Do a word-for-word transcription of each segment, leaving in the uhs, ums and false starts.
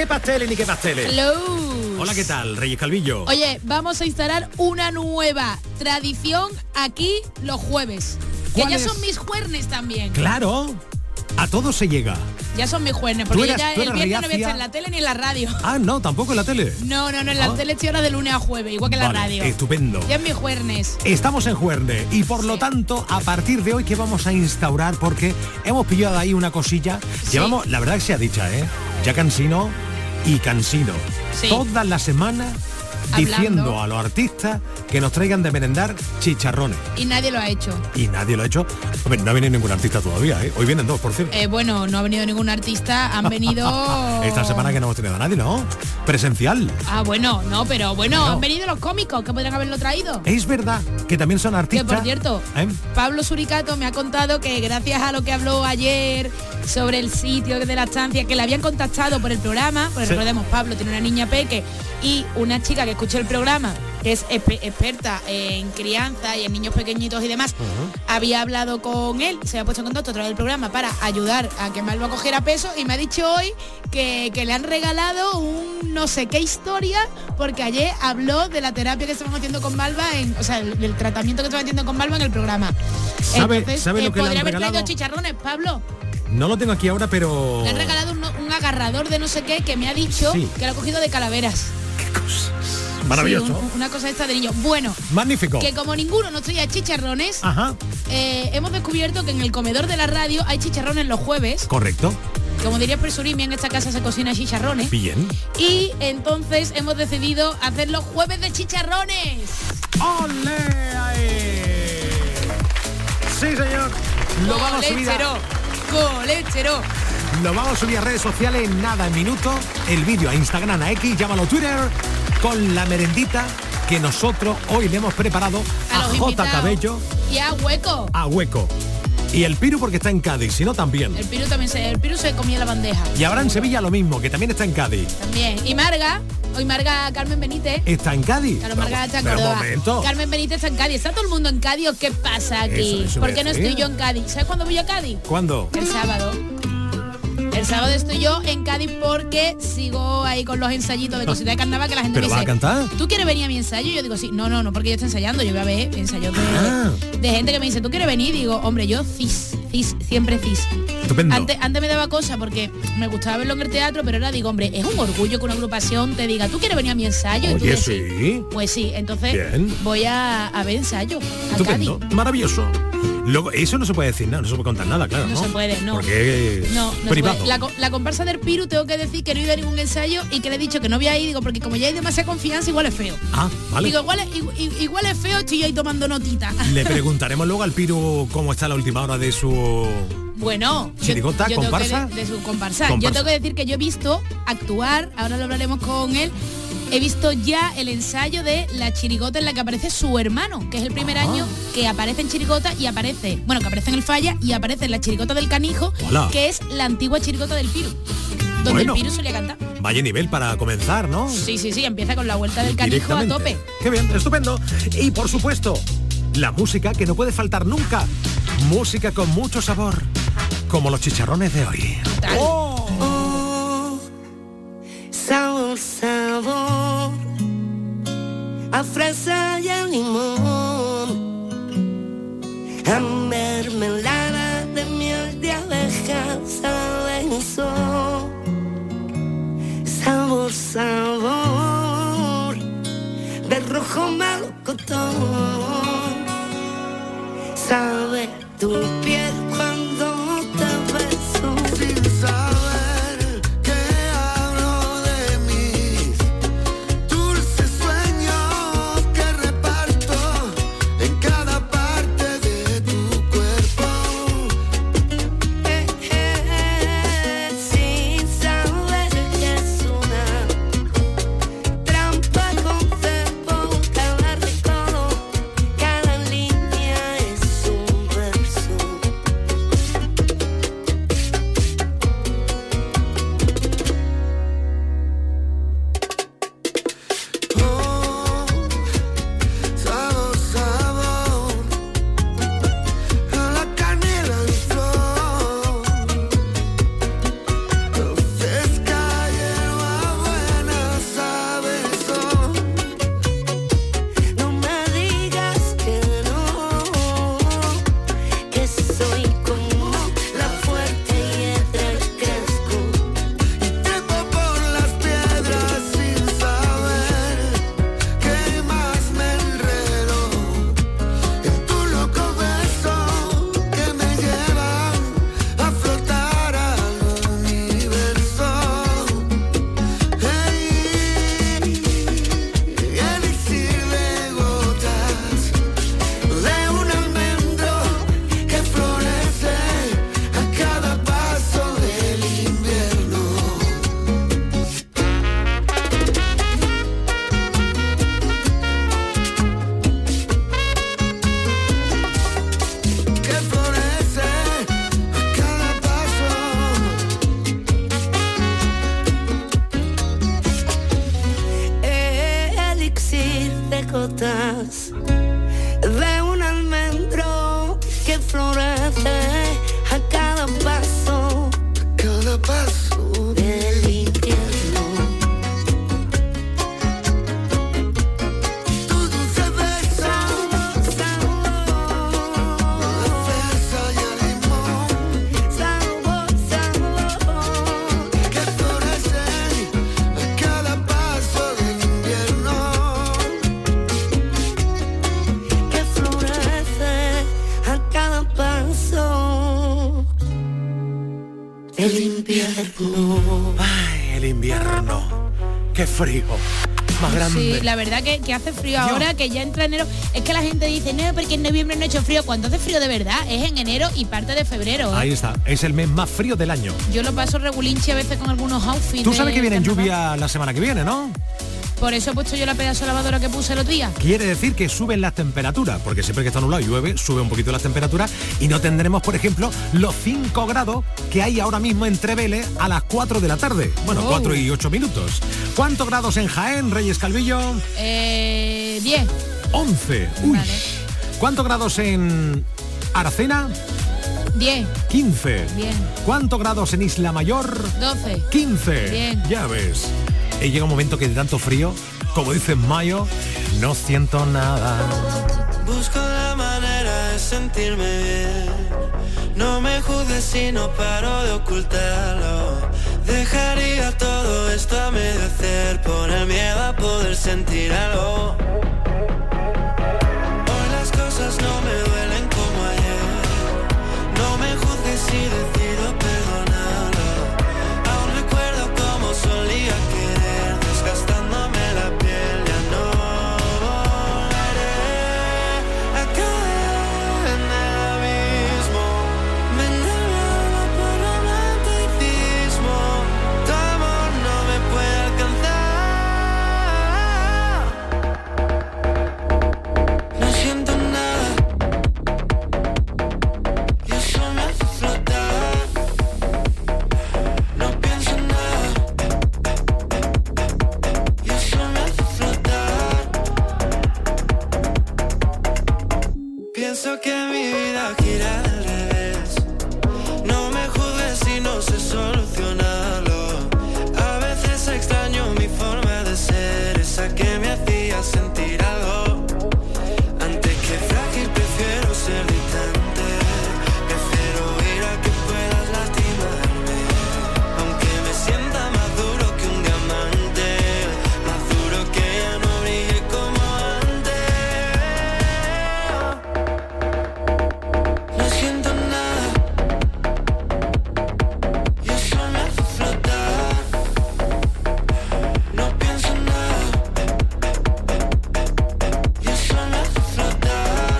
qué pasteles ni qué pasteles. Hello. Hola, ¿qué tal, Reyes Calvillo? Oye, vamos a instalar una nueva tradición aquí los jueves. Que ya es? son mis juernes también. Claro, a todos se llega. Ya son mis juernes, porque eras, ya el viernes reacia? no voy a estar en la tele ni en la radio. Ah, no, tampoco en la tele. No, no, no, en la Ah. tele estoy ahora de lunes a jueves, igual que en la Vale, radio. estupendo. Ya es mis juernes. Estamos en Juerne y por lo tanto a partir de hoy que vamos a instaurar, porque hemos pillado ahí una cosilla, Sí. llevamos, la verdad que sea dicha, ¿eh? Ya cansino y cansino. Sí. Toda la semana Hablando. diciendo a los artistas que nos traigan de merendar chicharrones. Y nadie lo ha hecho. Y nadie lo ha hecho. Hombre, no ha venido ningún artista todavía, ¿eh? Hoy vienen dos, por cierto. Eh, bueno, no ha venido ningún artista, han venido... Esta semana que no hemos tenido a nadie, ¿no? Presencial. Ah, bueno, no, pero bueno, Bueno. han venido los cómicos, que podrían haberlo traído. Es verdad que también son Que artistas. por cierto, ¿eh? Pablo Suricato me ha contado que gracias a lo que habló ayer sobre el sitio de la estancia, que le habían contactado por el programa, porque Sí. recordemos, Pablo tiene una niña peque y una chica que escucha el programa, que es espe- experta en crianza y en niños pequeñitos y demás, había hablado con él, se había puesto en contacto a través del programa para ayudar a que Malva cogiera peso y me ha dicho hoy que, que le han regalado un no sé qué historia porque ayer habló de la terapia que estaban haciendo con Malva, en, o sea, el, del tratamiento que estaban haciendo con Malva en el programa. ¿Sabe- Entonces, sabe lo eh, que le han podría haber traído regalado? chicharrones, Pablo. No lo tengo aquí ahora, pero... Le han regalado un, un agarrador de no sé qué que me ha dicho Sí. que lo ha cogido de calaveras. Maravilloso. Sí, un- una cosa esta de niño. Bueno, Magnífico. que como ninguno nos traía chicharrones, Ajá, eh, hemos descubierto que en el comedor de la radio hay chicharrones los jueves. correcto. Como diría Presurimi, en esta casa se cocina chicharrones. Bien. Y entonces hemos decidido hacer los jueves de chicharrones. ¡Ole! Ahí! Sí, señor. Lo vamos a subir a, Colechero, colechero. lo vamos a subir a redes sociales en nada, en minutos. El vídeo a Instagram, a X, llámalo Twitter, con la merendita que nosotros hoy le hemos preparado A a, los J. invitados. Cabello, Y a hueco. a Hueco. Y el Piru porque está en Cádiz, si no también. El Piru también se, el Piru se comía la bandeja. Y habrá en seguro. Sevilla lo mismo, que también está en Cádiz. También. Y Marga, hoy Marga Carmen Benítez. ¿Está en Cádiz? Claro, Marga está en Pero un Córdoba. momento. Carmen Benítez está en Cádiz. ¿Está todo el mundo en Cádiz o qué pasa aquí? Eso, eso ¿Por me qué no decía. estoy yo en Cádiz? ¿Sabes cuándo voy a Cádiz? ¿Cuándo? El sábado. El sábado estoy yo en Cádiz porque sigo ahí con los ensayitos de cositas de carnaval que la gente ¿Pero me vas dice, a cantar? ¿tú quieres venir a mi ensayo? Y yo digo, sí, no, no, no, porque yo estoy ensayando, yo voy a ver ensayos de, Ah. de gente que me dice, ¿tú quieres venir? Y digo, hombre, yo cis, cis, siempre cis. Estupendo. Antes, antes me daba cosa porque me gustaba verlo en el teatro, pero ahora digo, hombre, es un orgullo que una agrupación te diga, ¿tú quieres venir a mi ensayo? Y tú Oye, dices, sí. Pues sí, entonces Bien. voy a, a ver ensayo a Estupendo, Cádiz. maravilloso. Luego, eso no se puede decir nada, no se puede contar nada, claro. No No, se puede, no. Porque es No, no se privado. puede. La, co- la comparsa del Piru tengo que decir que no he ido a ningún ensayo y que le he dicho que no voy a ir, digo, porque como ya hay demasiada confianza, igual es feo. Ah, vale. Digo, igual es, igual, igual es feo, estoy yo ahí tomando notita. Le preguntaremos luego al Piru cómo está la última hora de su... Bueno, yo- ¿Chirigota, yo tengo que comparsa? de, de su comparsa. Comparsa. Yo tengo que decir que yo he visto actuar, ahora lo hablaremos con él, he visto ya el ensayo de la chirigota en la que aparece su hermano, que es el primer Ah. año que aparece en chirigota y aparece, bueno, que aparece en el Falla y aparece en la chirigota del Canijo, Hola. que es la antigua chirigota del Piru, donde Bueno. el Piru solía cantar. Vaya nivel para comenzar, ¿no? Sí, sí, sí, empieza con la vuelta del Canijo a Directamente. tope. Qué bien, estupendo. Y por supuesto, la música que no puede faltar nunca. Música con mucho sabor, como los chicharrones de hoy. Total. Oh, sabor, sabor, a fresa y a limón, a mermelada de miel de abeja, sabe eso. Sabor, sabor, de rojo melocotón, sabe tu piel cuando te beso. Sin saber que hablo de mis dulces sueños que reparto en cada parte de tu cuerpo. Eh, eh, sin saber que es una trampa con cepo, cada rincón, cada línea es un verso. florece a cada paso, cada paso del invierno. Tu dulce beso, la fresa y el limón Sabor, sabor, que florecen a cada paso del invierno. que florece a cada paso del invierno. Ay, el invierno. Qué frío. Más grande. Sí, la verdad que, que hace frío Dios. ahora, que ya entra enero. Es que la gente dice, no, porque en noviembre no ha hecho frío. Cuando hace frío de verdad es en enero y parte de febrero. ¿eh? Ahí está. Es el mes más frío del año. Yo lo paso regulinchi a veces con algunos outfits. Tú sabes de que viene carnaval. lluvia la semana que viene, ¿no? Por eso he puesto yo la pedazo de lavadora que puse el otro día. Quiere decir que suben las temperaturas, porque siempre que está nublado y llueve, sube un poquito las temperaturas y no tendremos, por ejemplo, los cinco grados que hay ahora mismo en Trevele a las cuatro de la tarde. Bueno, Oh. cuatro y ocho minutos. ¿Cuántos grados en Jaén, Reyes Calvillo? Eh, diez. once. Uy. Vale. ¿Cuántos grados en Aracena? diez. quince. Bien. ¿Cuántos grados en Isla Mayor? doce. quince. Bien. Ya ves. Y llega un momento que de tanto frío, como dice en mayo, no siento nada. Busco la manera de sentirme bien. No me juzgues si no paro de ocultarlo. Dejaría todo esto a merecer por el miedo a poder sentir algo. Hoy las cosas no me duelen como ayer. No me juzgues si decido perdonarlo. Aún recuerdo cómo solía querer, desgastándome la piel. Ya no volveré a caer en el abismo. Me engañaba por romanticismo. Tu amor no me puede alcanzar. No siento nada. Y eso me hace flotar. No pienso en nada. Y eso me hace flotar. Pienso que mi vida gira al revés. No me juzgues si no sé solucionarlo. A veces extraño mi forma de ser, esa que me hacía sentir algo. Antes que frágil prefiero ser distante. Prefiero ir a que puedas lastimarme. Aunque me sienta más duro que un diamante, más duro que ya no brille como antes. No siento nada. Y eso me hace flotar. No pienso en nada. Y eso me hace flotar.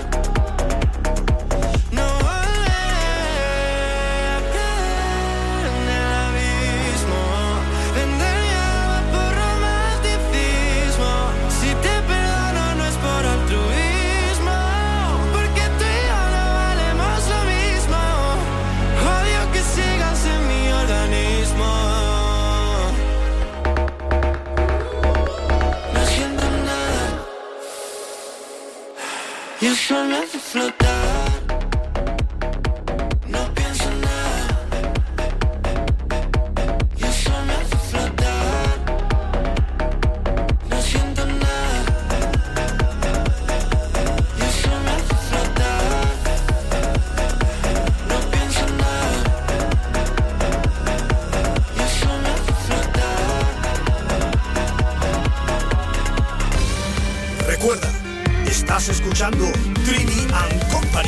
No volveré a caer en el abismo. Vender mi alma por romanticismo. Si te perdono no es por altruismo, porque tú y yo no valemos lo mismo. Odio que sigas en mi organismo. No siento nada. Y eso me hace flotar. No pienso en nada. Y eso me hace flotar. No siento nada. Y eso me hace flotar. No pienso en nada. Y eso me hace flotar. Recuerda, estás escuchando Trini and Company.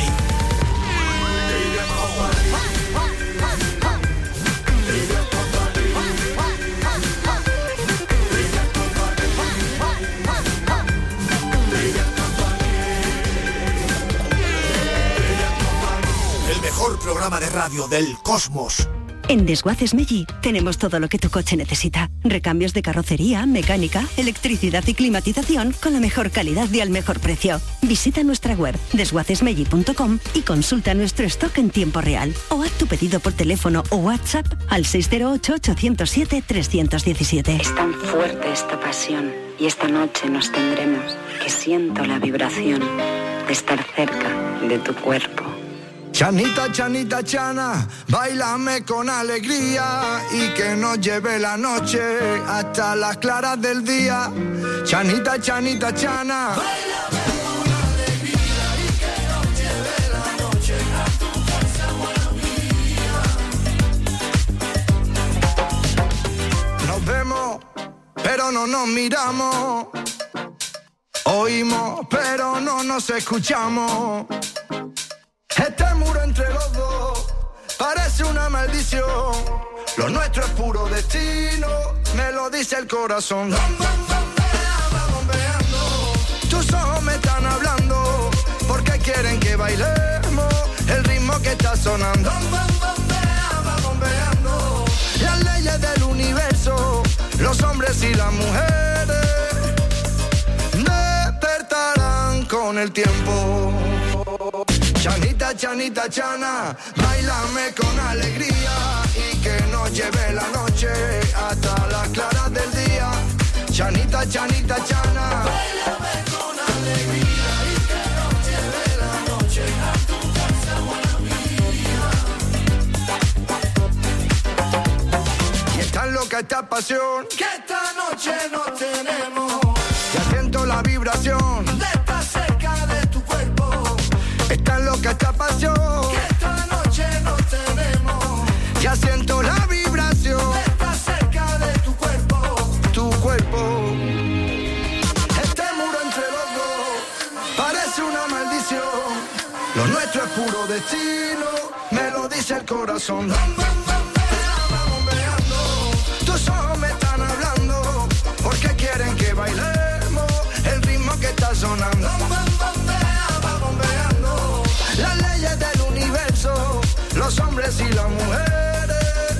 El mejor programa de radio del cosmos. En Desguaces Meggi tenemos todo lo que tu coche necesita. Recambios de carrocería, mecánica, electricidad y climatización con la mejor calidad y al mejor precio. Visita nuestra web desguaces meggi punto com y consulta nuestro stock en tiempo real. O haz tu pedido por teléfono o WhatsApp al seis cero ocho, ocho cero siete, tres uno siete. Es tan fuerte esta pasión y esta noche nos tendremos que siento la vibración de estar cerca de tu cuerpo. Chanita, chanita, chana, bailame con alegría y que nos lleve la noche hasta las claras del día. Chanita, chanita, chana, bailame con alegría y que nos lleve la noche a tu casa, buena mía. Nos vemos, pero no nos miramos. Oímos, pero no nos escuchamos. Este muro entre los dos parece una maldición. Lo nuestro es puro destino, me lo dice el corazón. Bam, bam, bambea, va bombeando. Tus ojos me están hablando, porque quieren que bailemos el ritmo que está sonando. Bam, bam, bambea, va bombeando. Las leyes del universo, los hombres y las mujeres despertarán con el tiempo. Chanita, chanita, chana, bailame con alegría y que nos lleve la noche hasta las claras del día. Chanita, chanita, chana, bailame con alegría y que nos lleve la noche a tu casa, buena mía. Y es tan loca esta pasión que esta noche nos tenemos. Ya siento la vibración de estar cerca de tu cuerpo. Es tan loca esta pasión que esta noche nos tenemos. Ya siento la vibración de estar cerca de tu cuerpo, tu cuerpo. Este muro entre los dos parece una maldición. Lo nuestro es puro destino, me lo dice el corazón. Bam, bam, bambea, va bombeando. Tus ojos me están hablando, porque quieren que bailemos el ritmo que está sonando. Bam, bam, bambea, va bombeando. Las leyes del universo, los hombres y las mujeres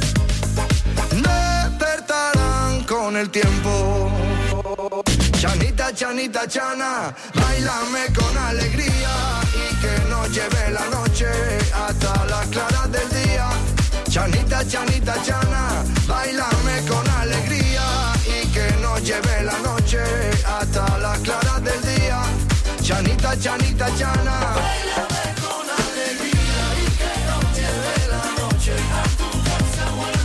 despertarán con el tiempo. Chanita, chanita, chana, bailame con alegría y que nos lleve la noche hasta las claras del día. Chanita, chanita, chana, bailame con alegría y que nos lleve la noche hasta las claras del día. Chanita, chanita, chana, bailame con alegría y que nos lleve la noche a tu casa, buena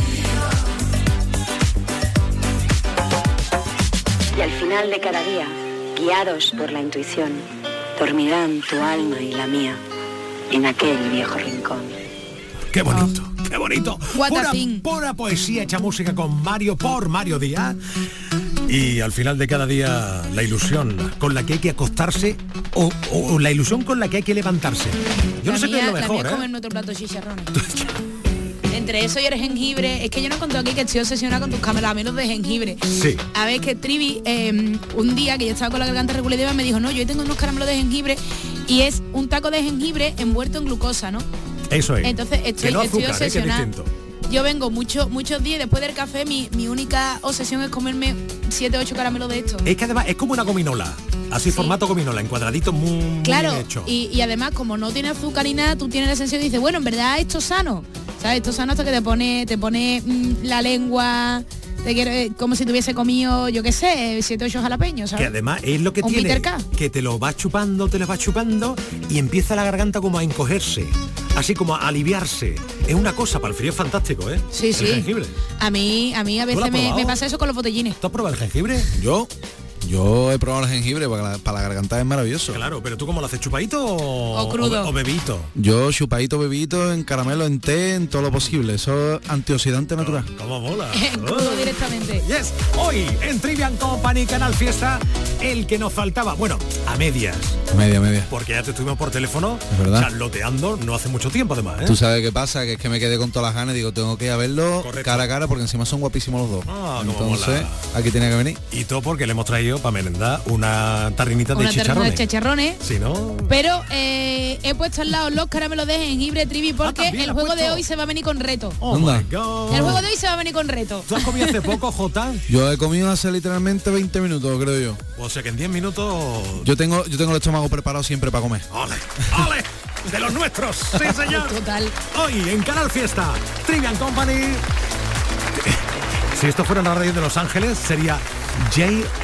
mía. Y al final de cada día, guiados por la intuición, dormirán tu alma y la mía en aquel viejo rincón. ¡Qué bonito! ¡Qué bonito! What a Pura, thing. pura poesía hecha música con Mario por Mario Díaz. Y al final de cada día, la ilusión con la que hay que acostarse o, o- o la ilusión con la que hay que levantarse. Yo no La sé qué es mía- lo La mía mejor, es ¿eh? comer nuestro plato de chicharrones. Entre eso y el jengibre, es que yo no conté aquí que estoy obsesionada con tus caramelos de jengibre. Sí. A ver, que Trivi, eh, un día que yo estaba con la garganta regular, me dijo, no, yo hoy tengo unos caramelos de jengibre y es un taco de jengibre envuelto en glucosa, ¿no? Eso es. Entonces estoy, que no estoy azúcar, ¿eh? Que es obsesionada. distinto. Yo vengo muchos muchos días después del café, mi, mi única obsesión es comerme siete ocho caramelos de estos. Es que además es como una gominola. Así Sí. formato gominola, en cuadraditos muy, muy Claro, bien hecho. y, y además como no tiene azúcar ni nada, tú tienes la sensación y dices, bueno, en verdad esto es sano. ¿Sabes? Esto es sano hasta que te pone, te pone mm, la lengua, te quiere, como si tuviese comido, yo qué sé, siete ocho jalapeños, Que ¿sabes? además es lo que Un tiene, Peter K. que te lo vas chupando, te lo vas chupando y empieza la garganta como a encogerse, así como a aliviarse. Es una cosa, para el frío es fantástico, ¿eh? Sí, El sí. jengibre. A mí, a mí a ¿Tú lo has veces me, probado? me pasa eso con los botellines. ¿Tú has probado el jengibre? Yo, yo he probado el jengibre, para la, para la garganta es maravilloso. Claro, pero ¿tú cómo lo haces? ¿Chupadito o, O crudo. o, o bebito? Yo chupadito, bebito, en caramelo, en té, en todo lo posible. Eso es antioxidante natural. ¿Cómo mola? En crudo directamente. Yes, hoy en Trivian Company Canal Fiesta, el que nos faltaba, bueno, a medias, Media, media. porque ya te estuvimos por teléfono Es verdad. charloteando no hace mucho tiempo además, ¿eh? ¿Tú sabes qué pasa? Que es que me quedé con todas las ganas y digo, tengo que ir a verlo Correcto. cara a cara porque encima son guapísimos los dos. Ah, cómo Entonces, mola. aquí tenía que venir. Y todo porque le hemos traído para merendar una tarrinita de Una terna chicharrones. de chicharrones. Si no, Pero eh, he puesto al lado los caramelos de jengibre, Trivi, porque también el has juego de puesto. hoy se va a venir con reto. oh Anda. my God. El juego de hoy se va a venir con reto. ¿Tú has comido hace poco, Jota? Yo he comido hace literalmente veinte minutos, creo yo. O sea que en diez minutos... Yo tengo, yo tengo el estómago preparado siempre para comer. ¡Ole! ¡Ole! ¡De los nuestros! ¡Sí, señor! Total. Hoy en Canal Fiesta, Trivian Company. Si esto fuera la radio de Los Ángeles, sería J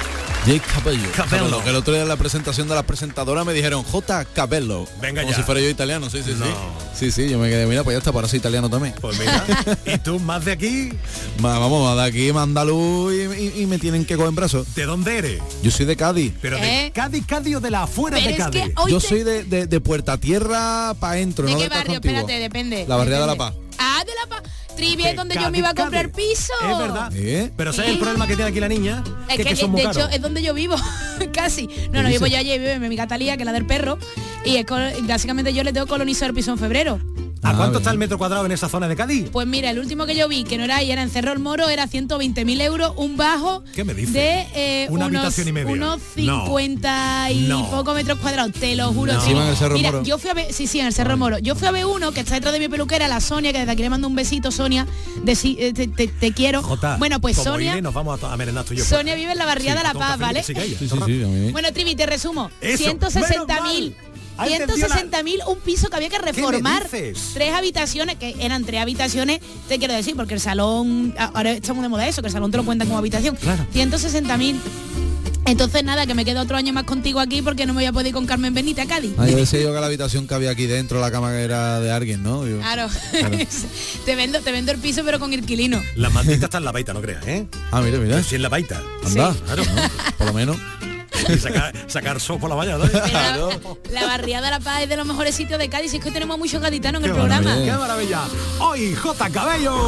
Jake Capello. Capello. Que el otro día en la presentación de la presentadora me dijeron J. Capello. Venga como ya. si fuera yo italiano, sí, sí, No. sí. Sí, sí, yo me quedé, mira, pues ya está, para ser italiano también. Pues mira, ¿y tú más de aquí? Ma- vamos, de aquí, mandaluz y, y, y me tienen que coger en brazos. ¿De dónde eres? Yo soy de Cádiz. ¿Pero de ¿Eh? Cádiz, Cádiz o de la afuera Pero de es Cádiz? que hoy Yo te- soy de, de, de Puerta Tierra para adentro, ¿De no qué del casco barrio? antiguo. Espérate, depende. La barriada de La depende. Paz. Ah, de La Paz. Trivia De es donde yo Cádiz, me iba a comprar Cádiz. piso. Es verdad. ¿Eh? Pero ¿sabes el problema que tiene aquí la niña? Es que, que, que son de muy hecho caros. es donde yo vivo, casi. No, no, ¿Qué vivo dices? yo allí, vive mi amiga Talía, que es la del perro. Y es col- básicamente yo le tengo colonizado el piso en febrero. ¿A Ah, cuánto bien. está el metro cuadrado en esa zona de Cádiz? Pues mira, el último que yo vi, que no era ahí, era en Cerro el Moro, era ciento veinte mil euros, un bajo ¿Qué me dices? de eh, Una unos, habitación y media. unos No. cincuenta y No. pocos metros cuadrados, te lo juro. No. sí. Encima en el Cerro Mira, Moro. yo fui a ver, sí, sí, en el Cerro Moro. Yo fui a ver uno que está detrás de mi peluquera, la Sonia, que desde aquí le mando un besito, Sonia, de, si- eh, te, te- te quiero. Jota, bueno, pues como Sonia, iré, nos vamos a, to- a merendar tú y yo. Sonia vive en la barriada Sí, de La con Paz, café, ¿vale? que siga ella, Sí, sí, todo el sí, rato. a mí. Bueno, Trivi, te resumo. Eso, ciento sesenta menos mil. mal. Ha entendido ciento sesenta mil, un piso que había que reformar. dices? Tres habitaciones, que eran tres habitaciones, te quiero decir, porque el salón, ahora estamos de moda eso, que el salón te lo cuentan como habitación. Claro. ciento sesenta mil. Entonces nada, que me quedo otro año más contigo aquí porque no me voy a poder ir con Carmen Benita a Cádiz. Ah, yo decía yo que la habitación que había aquí dentro, la cama que era de alguien, ¿no? Digo, Claro. Claro. te vendo, te vendo el piso pero con inquilino. La mantita está en la baita, no creas, ¿eh? Ah, mira, mira. Sí, en la baita. Anda, Sí. Claro. por lo menos. Y sacar, sacar so por la valla, ¿no? Pero la, la barriada de La Paz es de los mejores sitios de Cádiz, y es que tenemos muchos gaditanos en el Qué programa. maravilla, ¡Qué maravilla! Hoy, J. Cabello.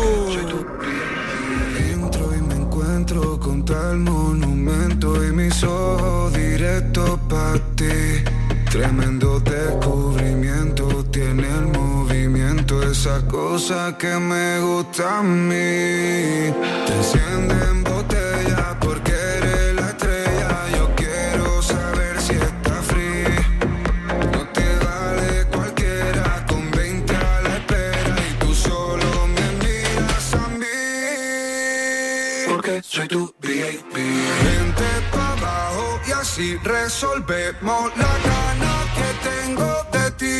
Entro y me encuentro con tal monumento y mis ojos directos para ti. Tremendo descubrimiento, tiene el movimiento, esa cosa que me gusta a mí. Te enciende en botella porque eres la estrella. Yo quiero saber si está free. No te vale cualquiera, con veinte a la espera y tú solo me miras a mí. Porque soy tu V I P. Vente pa' abajo y así resolvemos la gana que tengo de ti.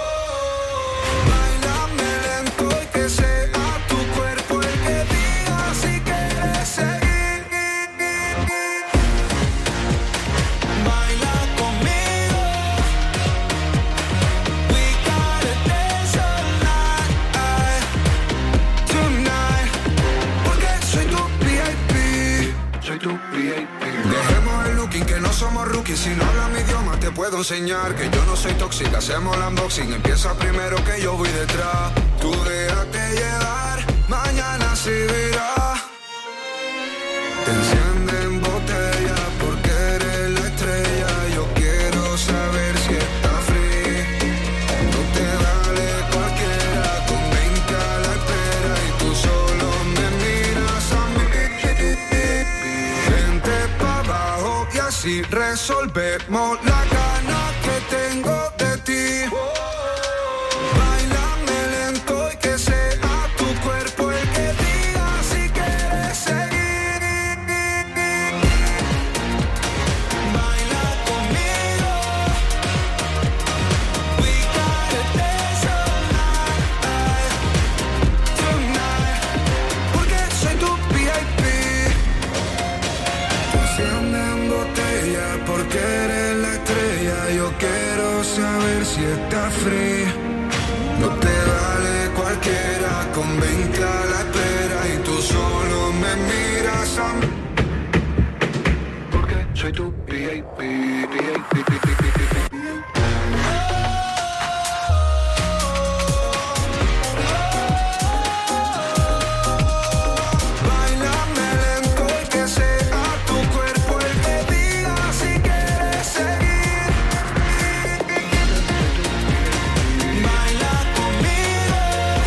Báilame lento y que sea tu cuerpo el que diga si quieres seguir. Baila conmigo. We gotta dance all night, tonight. Porque soy tu V I P. Soy tu V I P. Dejemos el looking, que no somos rookies. Si no hablas mi idioma te puedo enseñar que yo no soy tóxica. Hacemos el unboxing, empieza primero que yo voy detrás. Tú déjate llevar, mañana se verá. Te enciende en botella porque eres la estrella. Yo quiero saber si está free. No te vale cualquiera, con veinte a la espera y tú solo me miras a mí. Vente pa' abajo y así resolvemos la gana que tengo de ti. Báilame lento y que sea tu cuerpo el que diga si quieres seguir. Baila conmigo. We gotta dance all night, tonight. Porque soy tu V I P. Te enciende en botella porque eres la estrella. Yo quiero saber si está free. No te vale cualquiera, con veinte a la espera y tú solo me miras a mí. Porque soy tu V I P, V I P, V I P. Báilame lento y que sea tu cuerpo el que diga si quieres seguir. Baila conmigo.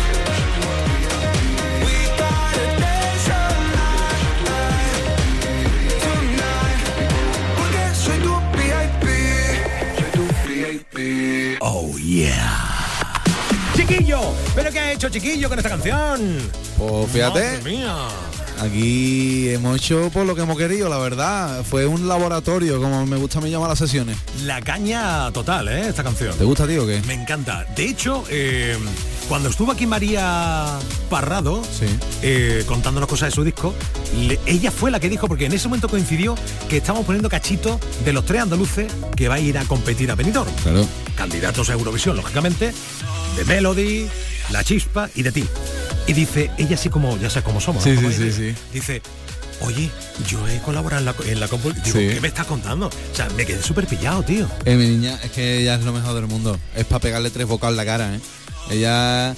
We gotta dance all night, tonight. Porque soy tu V I P. Soy tu V I P. Oh, yeah. Chiquillo, ¿pero qué ha hecho Chiquillo con esta canción? Pues fíjate, Madre mía. aquí hemos hecho por lo que hemos querido, la verdad. Fue un laboratorio, como me gusta a mí llamar las sesiones. La caña total, ¿eh? Esta canción. ¿Te gusta, tío, o qué? Me encanta. De hecho, eh, Cuando estuvo aquí María Parrado, Sí. eh, contándonos cosas de su disco, le- ella fue la que dijo, porque en ese momento coincidió que estamos poniendo cachitos de los tres andaluces que va a ir a competir a Benidorm. Claro. Candidatos a Eurovisión, lógicamente, de Melody, La Chispa y de ti. Y dice, ella así como, ya sabes cómo somos, Sí, ¿no? Como sí, ella, sí, sí. Dice, oye, yo he colaborado en la, en la compo-". Digo, Sí. ¿qué me estás contando? O sea, me quedé súper pillado, tío. Eh, mi niña, es que ella es lo mejor del mundo. Es para pegarle tres bocados en la cara, ¿eh? Ella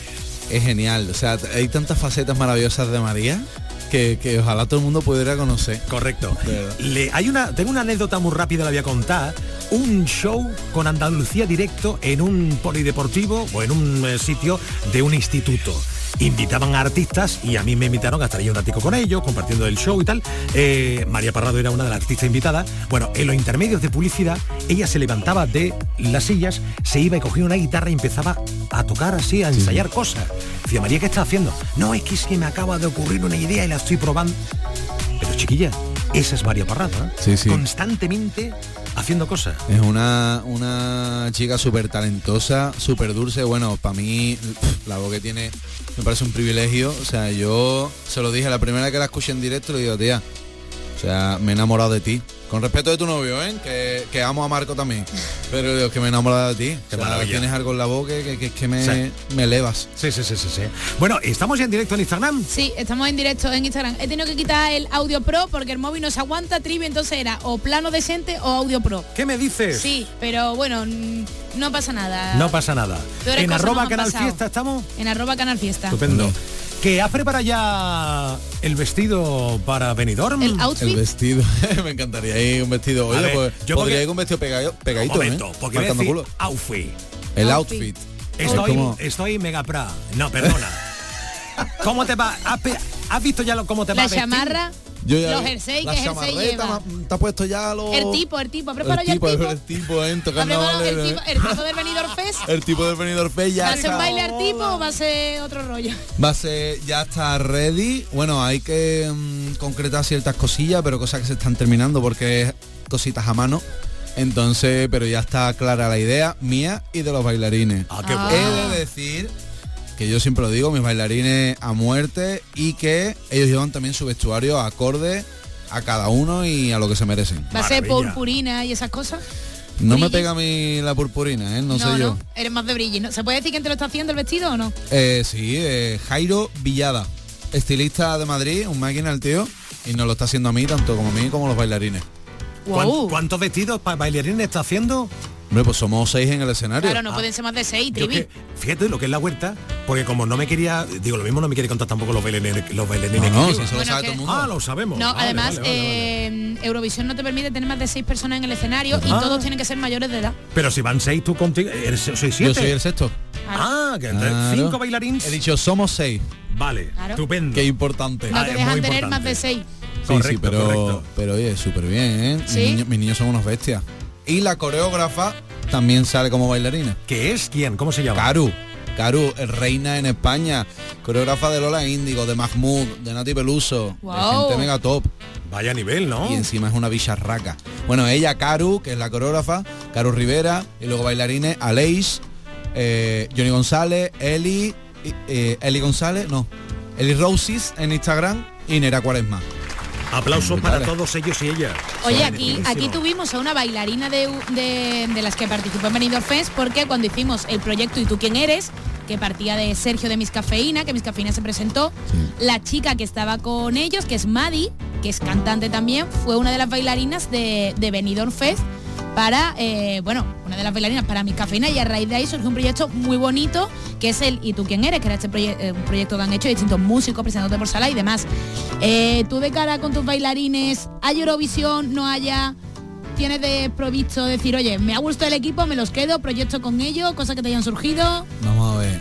es genial. O sea, hay tantas facetas maravillosas de María que, que ojalá todo el mundo pudiera conocer. Correcto. De verdad. Le, hay una, tengo una anécdota muy rápida, la voy a contar. Un show con Andalucía directo en un polideportivo o en un eh, sitio de un instituto. Invitaban a artistas y a mí me invitaron a estar ahí un ratico con ellos, compartiendo el show y tal. Eh, María Parrado era una de las artistas invitadas. Bueno, en los intermedios de publicidad, ella se levantaba de las sillas, se iba y cogía una guitarra y empezaba a tocar así, a ensayar cosas. Decía, María, ¿qué estás haciendo? No, es que es que me acaba de ocurrir una idea y la estoy probando. Pero chiquilla, esa es María Parrado, ¿eh? Sí, sí. Constantemente haciendo cosas. Es una, una chica súper talentosa, súper dulce. Bueno, para mí pf, la voz que tiene me parece un privilegio. O sea, yo se lo dije la primera que la escuché en directo, le digo, tía, o sea, me he enamorado de ti. Con respeto de tu novio, ¿eh? Que, que amo a Marco también. Pero digo, que me he enamorado de ti. Qué O sea, maravilla. tienes algo en la voz que, que, que, que me, Sí. me elevas. Sí, sí, sí, sí, sí. Bueno, estamos ya en directo en Instagram. Sí, estamos en directo en Instagram. He tenido que quitar el audio pro porque el móvil no se aguanta, Trivi, entonces era o plano decente o audio pro. ¿Qué me dices? Sí, pero bueno, mm, no pasa nada. No pasa nada. Peores En cosas arroba nos han Canal pasado. Fiesta estamos. En arroba Canal Fiesta. Estupendo. No. ¿Que has preparado ya el vestido para Benidorm? El outfit. El vestido, me encantaría ir un vestido. A Oye, ver, pues yo podría porque- ir con un vestido pegado- pegadito, Un momento, ¿eh? porque voy a Marcando decir culo. outfit. El Outfit. outfit. Estoy, Es como- estoy mega pra. No, perdona. ¿Cómo te va? ¿Has, pe- has visto ya lo, cómo te va La a vestir? chamarra, Yo ya los vi- jerseys, la ¿qué jersey chamarreta, lleva? ma- te ha puesto ya los... El tipo, el tipo. ¿Ha El preparado ya el tipo, tipo? el tipo, ¿eh? En ¿Ha tocando preparado el vale, tipo, el tipo del Benidorm Fest? el tipo del Benidorm Fest ya ¿Va a ser un está- baile al tipo o va a ser otro rollo? va a ser, ya está ready. Bueno, hay que mm, concretar ciertas cosillas, pero cosas que se están terminando porque es cositas a mano. Entonces, pero ya está clara la idea mía y de los bailarines. Ah, qué Ah. bueno. He de decir que yo siempre lo digo, mis bailarines a muerte y que ellos llevan también su vestuario acorde a cada uno y a lo que se merecen. ¿Va a ser Maravilla. purpurina y esas cosas? No me Brillis. pega a mí la purpurina, ¿eh? No, sé yo. Eres más de brilli, ¿no? ¿Se puede decir quién te lo está haciendo el vestido o no? Eh, sí, eh, Jairo Villada, estilista de Madrid, un máquina el tío, y nos lo está haciendo a mí, tanto como a mí como a los bailarines. ¿Cuán- Wow. ¿Cuántos vestidos para bailarines está haciendo? Hombre, pues somos seis en el escenario. Claro, no Ah. pueden ser más de seis, Yo Trivi. que, fíjate lo que es la huerta, porque como no me quería, digo lo mismo, no me quiere contar tampoco los bailarines, los bailarines No, no, que si lleva. eso lo Bueno, sabe que- todo el mundo. Ah, lo sabemos. No, Vale, además, vale, vale, vale. eh, Eurovisión no te permite tener más de seis personas en el escenario y Ah. todos tienen que ser mayores de edad. Pero si van seis, tú contigo, eres, sois siete. Yo soy el sexto. Ah, que entonces Claro. cinco bailarines. He dicho somos seis. Vale, Claro. estupendo. Qué importante. No Ah, te es dejan muy tener importante. más de seis. Sí, Correcto, sí, pero, correcto. pero oye, súper bien, ¿eh? Sí. Mis, niños, mis niños son unos bestias. Y la coreógrafa también sale como bailarina. ¿Qué es quién? ¿Cómo se llama? Caru. Caru, eh, reina en España, coreógrafa de Lola Índigo, de Mahmoud, de Nati Peluso, de Wow. gente mega top. Vaya nivel, ¿no? Y encima es una bicharraca. Bueno, ella, Caru, que es la coreógrafa, Caru Rivera, y luego bailarines, Aleix, eh, Johnny González, Eli, y- eh, Eli González, no, Eli Roses en Instagram y Nera Cuaresma. Aplausos para Brutales. todos ellos y ellas. Oye, Son aquí, buenísimos. aquí tuvimos a una bailarina de, de, de las que participó en Benidorm Fest porque cuando hicimos el proyecto ¿Y tú quién eres?, que partía de Sergio de Miscafeína, que Miscafeína se presentó, la chica que estaba con ellos, que es Madi, que es cantante también, fue una de las bailarinas de, de Benidorm Fest para, eh, bueno, una de las bailarinas para Miscafeína, y a raíz de ahí surgió un proyecto muy bonito que es el ¿Y tú quién eres?, que era este proye- eh, un proyecto que han hecho distintos músicos presentándote por sala y demás. Eh, tú de cara con tus bailarines, ¿hay Eurovisión, no haya? ¿Tienes de provisto decir, oye, me ha gustado el equipo, me los quedo, proyecto con ellos, cosas que te hayan surgido? Vamos a ver,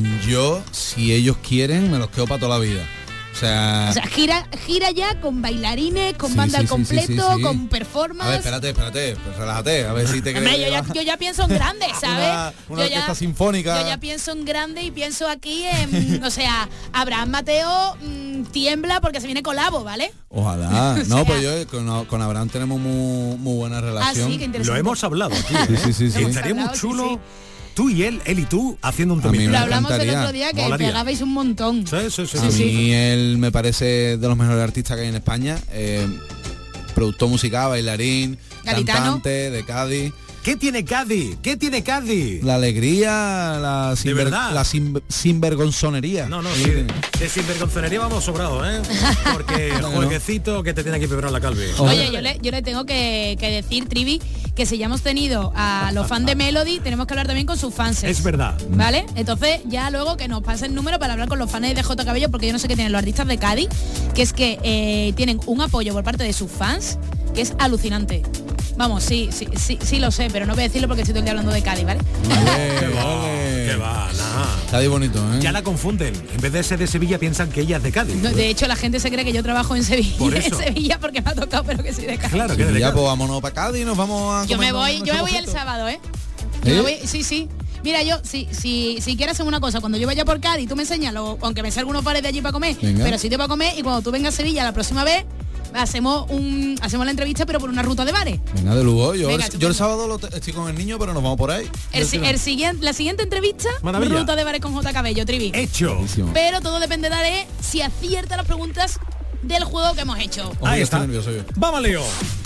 yo, si ellos quieren, me los quedo para toda la vida. O sea, O sea, gira, gira ya con bailarines, con Sí, banda sí, al sí, completo, sí, sí, sí. con a ver, performance. espérate, espérate, pues relájate, a ver si te crees. Hombre, yo, ya, yo ya pienso en grande, ¿sabes? Una, una yo, ya, orquesta sinfónica. yo ya pienso en grande y pienso aquí en, o sea, Abraham Mateo mm, tiembla porque se viene colabo, ¿vale? Ojalá. O No, sea- pues yo con, con Abraham tenemos muy, muy buena Ah, relación. sí, qué interesante. Lo hemos hablado aquí. Sí, sí, sí, sí. Y Hemos estaría muy hablado, sí, chulo sí. tú y él, él y tú, haciendo un A mí temita. me Lo hablamos el encantaría. otro día que Molaría. pegabais un montón. Sí, sí, sí. A sí. mí él me parece de los mejores artistas que hay en España. eh, productor musical, bailarín, Gaditano. cantante de Cádiz. ¿Qué tiene Cádiz? ¿Qué tiene Cádiz? La alegría, la, sinver- verdad? la sin- sinvergonzonería. No, no, Ahí sí, tiene. de sinvergonzonería vamos sobrado, ¿eh? Porque No, no. jueguecito que te tiene que vibrar la calvi. Oye, yo le, yo le tengo que, que decir, Trivi, que si ya hemos tenido a los fans de Melody, tenemos que hablar también con sus fans. Es verdad. ¿Vale? Entonces ya luego que nos pasen el número para hablar con los fans de J. Cabello, porque yo no sé qué tienen los artistas de Cádiz, que es que eh, tienen un apoyo por parte de sus fans que es alucinante. Vamos, sí, sí, sí, sí lo sé, pero no voy a decirlo porque estoy todo el día hablando de Cádiz, ¿vale? ¿Qué va? Ole. ¿Qué va? Nada. Cádiz bonito, ¿eh? Ya la confunden. En vez de ser de Sevilla piensan que ella es de Cádiz. No, de hecho, la gente se cree que yo trabajo en Sevilla, Por en eso. Sevilla porque me ha tocado, pero que soy de Cádiz. Claro, que Y es de ya, Cádiz. pues vámonos para Cádiz y nos vamos a Yo me comernos voy, yo nuestro me voy el cojito. sábado, ¿eh? Yo ¿Eh? me voy, sí, sí. Mira, yo, si, si, si quieres hacer una cosa, cuando yo vaya por Cádiz, tú me enseñas, lo- aunque me salga unos pares de allí para comer, Venga. pero sitio para comer, y cuando tú vengas a Sevilla la próxima vez, hacemos un hacemos la entrevista, pero por una ruta de bares. Venga, de lujo. Yo, Venga, el, tú yo el pues. sábado lo te- estoy con el niño, pero nos vamos por ahí. El, Yo si- sí, el siguiente, la siguiente entrevista, Maravilla. ruta de bares con J. Cabello, Trivi. Hecho. Buenísimo. Pero todo dependerá de si acierta las preguntas del juego que hemos hecho. Ojo, Ahí yo está. estoy nervioso yo. Vamos, Leo.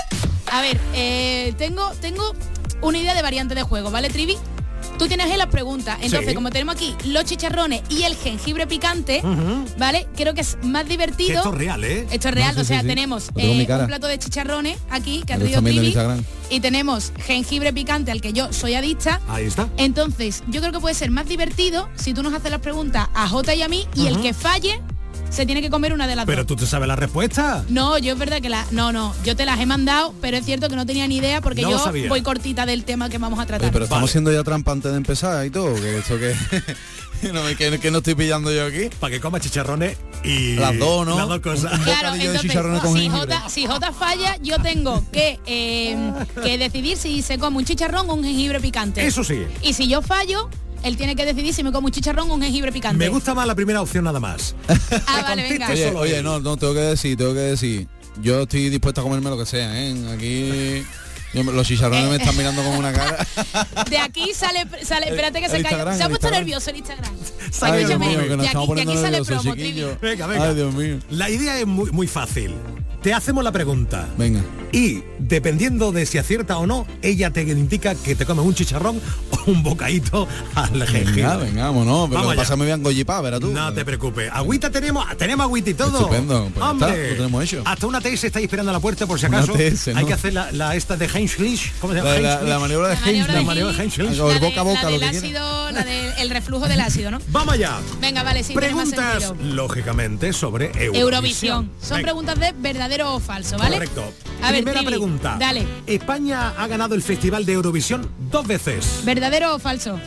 A ver, eh, tengo, tengo una idea de variante de juego, ¿vale, Trivi? Tú tienes ahí las preguntas. Entonces, Sí. como tenemos aquí los chicharrones y el jengibre picante, Ujú. ¿vale? Creo que es más Que divertido. esto es real, ¿eh? Esto es real, No, sí, o sea, sí, sí. tenemos Lo tengo en mi eh, cara. un plato de chicharrones aquí que ha Lo traído están viendo en Trivi, Instagram. y tenemos jengibre picante al que yo soy adicta. Ahí está. Entonces, yo creo que puede ser más divertido si tú nos haces las preguntas a Jota y a mí y el que falle se tiene que comer una de las Pero dos. tú te sabes la respuesta. No, yo es verdad que la no, no, yo te las he mandado, pero es cierto que no tenía ni idea porque No lo yo sabía. voy cortita del tema que vamos a tratar. Oye, pero estamos Vale. siendo ya trampa antes de empezar y todo, que esto que no, que, que no estoy pillando yo aquí. Para que coma chicharrones y... Las dos, ¿no? Las dos cosas. Un- un Claro, bocadillo de entonces, chicharrones con si jengibre. Jota, si Jota falla, yo tengo que, eh, que decidir si se come un chicharrón o un jengibre picante. Eso sí. Y si yo fallo, él tiene que decidir si me como un chicharrón o un jengibre picante. Me gusta más la primera opción nada más. Ah, vale, venga. conteste Oye, solo oye, él. no, no, tengo que decir, tengo que decir. Yo estoy dispuesto a comerme lo que sea, ¿eh? Aquí yo me- los chicharrones me están mirando con una cara. De aquí sale, sale espérate que El se calla. Instagram, Se ha el puesto Instagram. nervioso el Instagram. Ay, Dios Escúchame, mío, que nos de estamos aquí, de aquí poniendo sale nerviosos, promo, Trivi. chiquillos. Venga, venga. Ay, Dios mío. La idea es muy, muy fácil. Te hacemos la pregunta. Venga. Y dependiendo de si acierta o no, ella te indica que te comes un chicharrón o un bocadito al jengibre. Venga, venga, vámonos. Pero Vamos lo que allá. pasa me voy a engollipar, verás tú. No te preocupes. Agüita tenemos, tenemos agüita y todo. Estupendo, pues ya Hombre, está, lo tenemos hecho. Hasta una T S está ahí esperando a la puerta por si Una acaso. T S, Hay ¿no? que hacer la, la esta de Heinz-Lisch. ¿Cómo se llama? La, la, Heinz-Lisch. la maniobra de La maniobra Heinz. de La maniobra de Heinz, Heinz-Lisch. O el la de- boca a boca, la lo del que quiera. ácido, la del el reflujo del ácido, ¿no? Vamos allá. Venga, vale, sí, tiene más Preguntas, sentido. lógicamente, sobre Eurovisión. Eurovisión. Son Venga, preguntas de verdadero o falso, ¿vale? Correcto. A ver, Primera Trivi, pregunta. dale. España ha ganado el Festival de Eurovisión dos veces. ¿Verdadero o falso?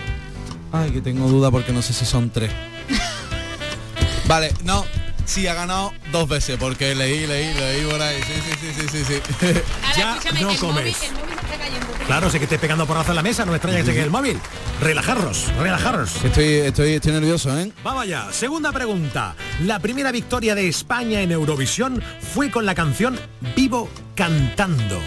Ay, que tengo duda porque no sé si son tres. Vale, no. Sí, ha ganado dos veces porque leí, leí, leí por ahí. Sí, sí, sí, sí, sí, sí. Ahora, Ya escúchame, no el comes. móvil, el móvil se está cayendo. Trivi. Claro, sé que esté pegando porrazo en la mesa, no me extraña que esté en el móvil. Relajaros, relajaros. Estoy, estoy, estoy nervioso, ¿eh? Vamos allá. Segunda pregunta. La primera victoria de España en Eurovisión fue con la canción Vivo Cantando.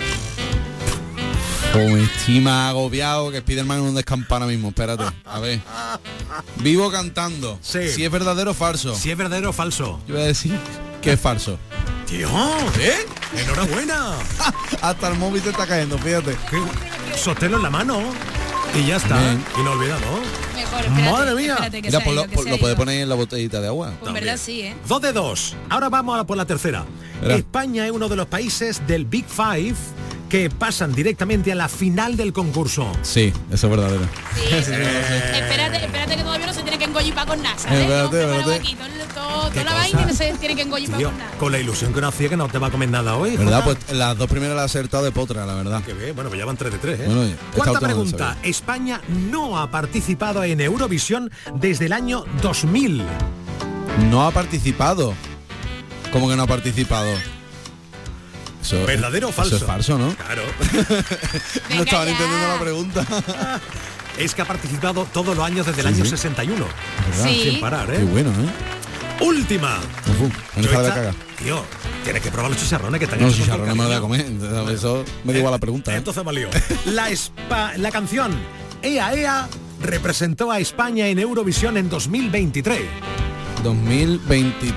Como me estima agobiado que Spiderman en un descampo ahora mismo. Espérate, a ver. Vivo cantando. Sí. Si es verdadero o falso. Si es verdadero o falso. Yo voy a decir que es falso. Tío, ¿Eh? enhorabuena. Hasta el móvil te está cayendo, fíjate. Que- Sosténlo en la mano y ya está. Bien. Inolvidado. Mejor, espérate, Madre mía. espérate, que Mira, se ha pues ido, lo, que pues se lo ha puede ido. poner en la botellita de agua. Pues en verdad sí, ¿eh? Dos de dos. Ahora vamos a por la tercera. Verá. España es uno de los países del Big Five que pasan directamente a la final del concurso. Sí, eso es verdadero. Sí, eso- espérate, espérate que todavía no se tiene que engollipar con nada, ¿sabes? Espérate, Hemos preparado espérate. aquí todo- todo- ¿Qué toda la cosa? vaina y no se tiene que engollipar Tío, con nada. con la ilusión que uno hacía que no te va a comer nada hoy. ¿Verdad? Jota. Pues las dos primeras las he acertado de potra, la verdad. Que bien, bueno, pues ya van tres de tres, ¿eh? Bueno, oye, esta Cuarta última no pregunta. sabía. España no ha participado en Eurovisión desde el año dos mil. No ha participado. ¿Cómo que no ha participado? Eso, ¿Verdadero o falso? Eso es falso, ¿no? Claro. No Venga estaban ya. entendiendo la pregunta. Es que ha participado todos los años desde el Sí, año sí. sesenta y uno. Sí. Sin parar, Qué ¿eh? bueno, ¿eh? Última. Uf, me Yo deja de esta- cagar. Tío, tienes que probar los chicharrones que están No, hechos si con charrones me lo voy a cariño. comer. Entonces, Eso me da igual la pregunta. ¿eh? Entonces valió. La, espa- la canción Ea Ea representó a España en Eurovisión en dos mil veintitrés. dos mil veintitrés.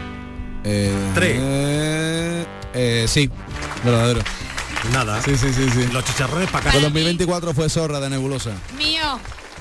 Eh, eh, sí, verdadero. Nada. Sí, sí, sí, sí. Los chicharrones para acá. El dos mil veinticuatro fue Zorra de Nebulosa. Mío.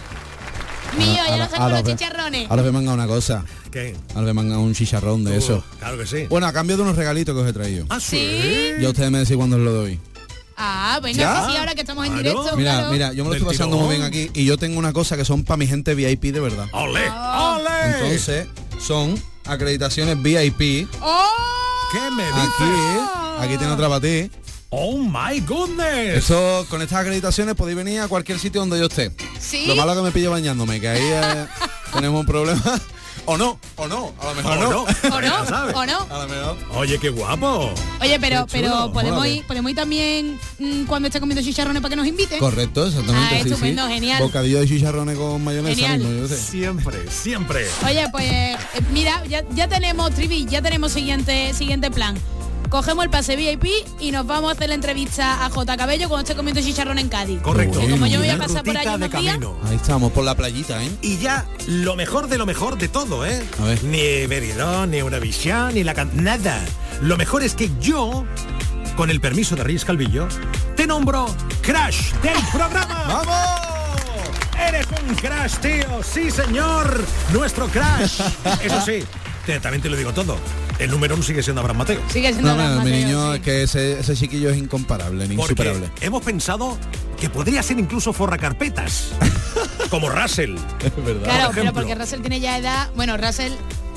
Mío, yo no sé con los chicharrones. Ahora me manga una cosa. ¿Qué? Ahora me manga un chicharrón de Uh, eso. Claro que sí. Bueno, a cambio de unos regalitos que os he traído. ¿Ah, sí? ¿Sí? Ya ustedes me decís cuándo os lo doy. Ah, venga, ¿Ya? sí, ahora que estamos en Claro. directo. Mira, claro. mira, yo me lo estoy Del pasando muy tirón. bien aquí y yo tengo una cosa que son para mi gente V I P de verdad. ¡Ole! Ah. ¡Ole! Entonces, son acreditaciones V I P. ¡Oh! ¿Qué me Aquí, dices? aquí tiene otra para ti. ¡Oh, my goodness! Eso, con estas acreditaciones podéis venir a cualquier sitio donde yo esté. ¿Sí? Lo malo que me pillo bañándome, que ahí eh, tenemos un problema. O no, o no, a lo mejor ¿O no. no? ¿O Ya no? sabes. ¿O no? A lo mejor. Oye, qué guapo. Oye, pero, Qué chulo. pero podemos Órale. ir, podemos ir también mm, cuando esté comiendo chicharrones para que nos inviten. Correcto, exactamente. Ah, sí, estupendo, sí. genial. Bocadillo de chicharrones con mayonesa. Genial. mismo, yo sé. Siempre, siempre. Oye, pues eh, mira, ya, ya tenemos Trivi, ya tenemos siguiente siguiente plan. Cogemos el pase V I P y nos vamos a hacer la entrevista a J. Cabello cuando esté comiendo chicharrón en Cádiz. Correcto. Bueno. Como yo voy a Una pasar por allí rutita de unos días. camino. Ahí estamos, por la playita, ¿eh? Y ya lo mejor de lo mejor de todo, ¿eh? A ver. Ni Veridón, ni Eurovisión, ni la can... nada. Lo mejor es que yo, con el permiso de Reyes Calvillo, te nombro Crash del programa. ¡Vamos! Eres un crash, tío. Sí, señor. Nuestro crash. Eso sí, te- también te lo digo todo. El número uno sigue siendo Abraham Mateo. Sigue siendo No, Abraham no, mi Mateo, niño, sí. es que ese, ese chiquillo es incomparable, ni Porque insuperable. hemos pensado que podría ser incluso forracarpetas. Como Russell. Es verdad. Claro, por pero ejemplo. porque Russell tiene ya edad. Bueno, Russell.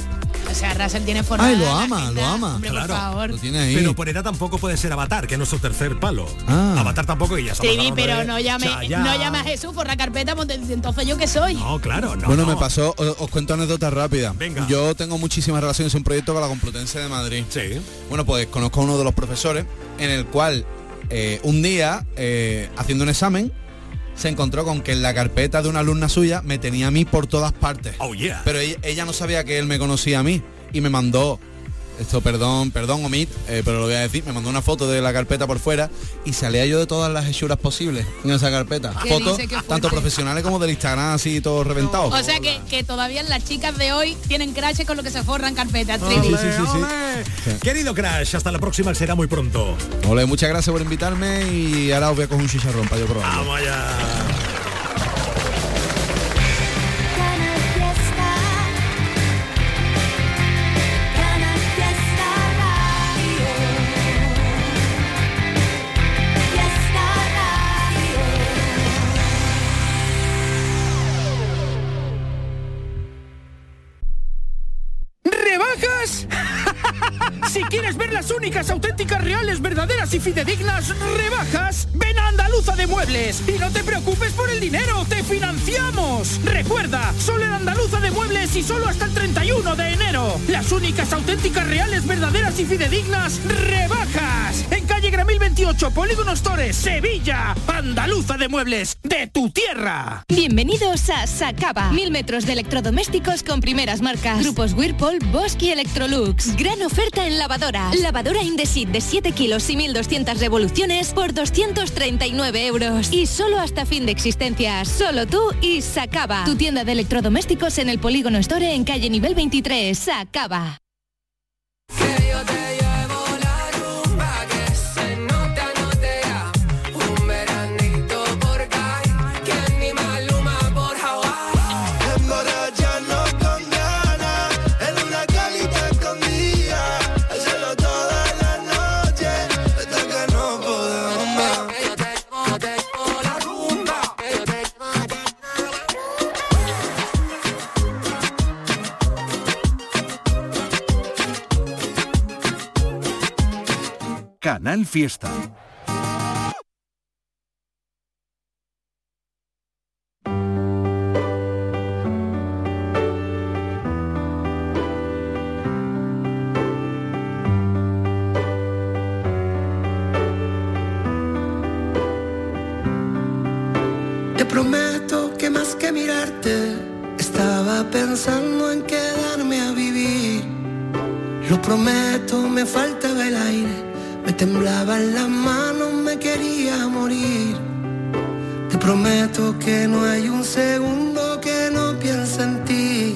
O sea, Russell tiene forma. Ay, lo ama, lo ama. Hombre, Claro, por favor. Lo tiene ahí. Pero por edad tampoco puede ser Avatar, que es nuestro tercer palo. Ah. Avatar tampoco, y ya estamos Trivi, hablando pero de no llame, Chayanne. no llame a Jesús por la carpeta, pues, entonces yo qué soy. No, claro, no. Bueno, no. me pasó, os, os cuento anécdotas rápidas. Venga. Yo tengo muchísimas relaciones, un proyecto con la Complutense de Madrid. Sí. Bueno, pues conozco a uno de los profesores en el cual eh, un día, eh, haciendo un examen, se encontró con que en la carpeta de una alumna suya me tenía a mí por todas partes. Oh, yeah. Pero ella, ella no sabía que él me conocía a mí y me mandó, esto perdón, perdón omit, eh, pero lo voy a decir, me mandó una foto de la carpeta por fuera y salía yo de todas las hechuras posibles en esa carpeta. ¿Qué Fotos dice? Qué fuerte. tanto profesionales como del Instagram así todo reventado. O sea que, que todavía las chicas de hoy tienen crashes con lo que se forran carpetas, Ole, Trivi. sí, sí, sí. ole. Sí. Querido Crash, hasta la próxima, será muy pronto. Ole, muchas gracias por invitarme y ahora os voy a coger un chicharrón para yo probarlo. Vamos allá. Canal Fiesta. Canal Fiesta Radio. Fiesta ¿Rebajas? Si quieres ver las únicas, auténticas, reales, verdaderas y fidedignas rebajas, ven a Andaluza de Muebles. Y no te preocupes por el dinero, te financiamos. Recuerda, solo en Andaluza de Muebles y solo hasta el treinta y uno de enero. Las únicas, auténticas, reales, verdaderas y fidedignas rebajas. En calle Gramil veintiocho, Polígono Stores, Sevilla. Andaluza de Muebles, de tu tierra. Bienvenidos a Sacaba. Mil metros de electrodomésticos con primeras marcas. Grupos Whirlpool, Bosch y Electrolux. Gran oferta en lavadora. Lavadora Indesit de siete kilos y mil doscientas revoluciones por doscientos treinta y nueve euros. Y solo hasta fin de existencia. Solo tú y Sacaba. Tu tienda de electrodomésticos en el Polígono Store en calle nivel veintitrés. Sacaba. Que yo te llevo la rumba, que se nota, no te da un veranito por Cali, que ni Maluma por Hawái. Emborracharnos con ganas en una calita escondida, hacerlo toda la noche hasta que no podamos más. Que yo te llevo, te llevo la rumba, que yo te llevo, te Canal Fiesta. Te prometo que más que mirarte, estaba pensando en quedarme a vivir. Lo prometo, me faltaba el aire, me temblaban las manos, me quería morir. Te prometo que no hay un segundo que no piense en ti.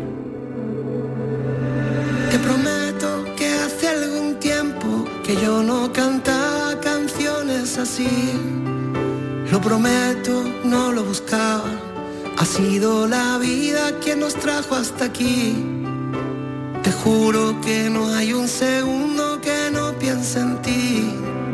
Te prometo que hace algún tiempo que yo no cantaba canciones así. Lo prometo, no lo buscaba. Ha sido la vida quien nos trajo hasta aquí. Te juro que no hay un segundo que no piense en ti.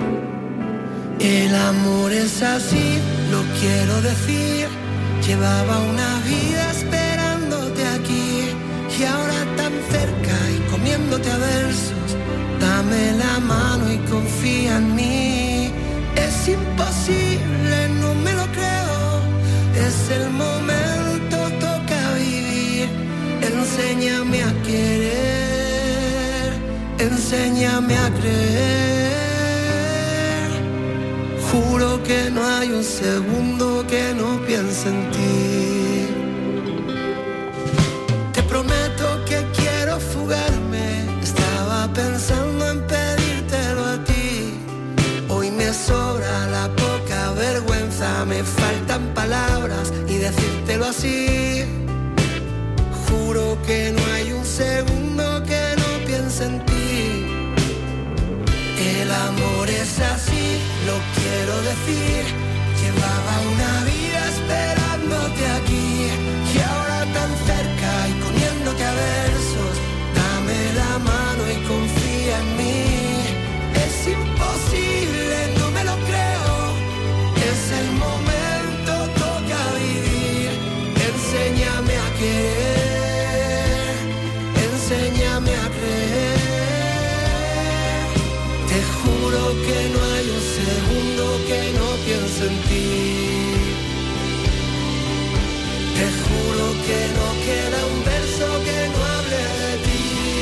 El amor es así, lo quiero decir. Llevaba una vida esperándote aquí y ahora tan cerca y comiéndote a versos. Dame la mano y confía en mí. Es imposible, no me lo creo. Es el momento, toca vivir. Enséñame a querer, enséñame a creer. Juro que no hay un segundo que no piense en ti. Te prometo que quiero fugarme. Estaba pensando en pedírtelo a ti. Hoy me sobra la poca vergüenza. Me faltan palabras y decírtelo así. Juro que no hay un segundo que no piense en ti. El amor es así, lo quiero decir. Llevaba una vida esperándote aquí y ahora tan cerca y comiéndote a versos. Dame la mano y confía en mí. Es imposible, no me lo creo. Es el momento, toca vivir. Enséñame a querer, enséñame a creer. Te juro que no hay un segundo que no piense en ti. Te juro que no queda un verso que no hable de ti.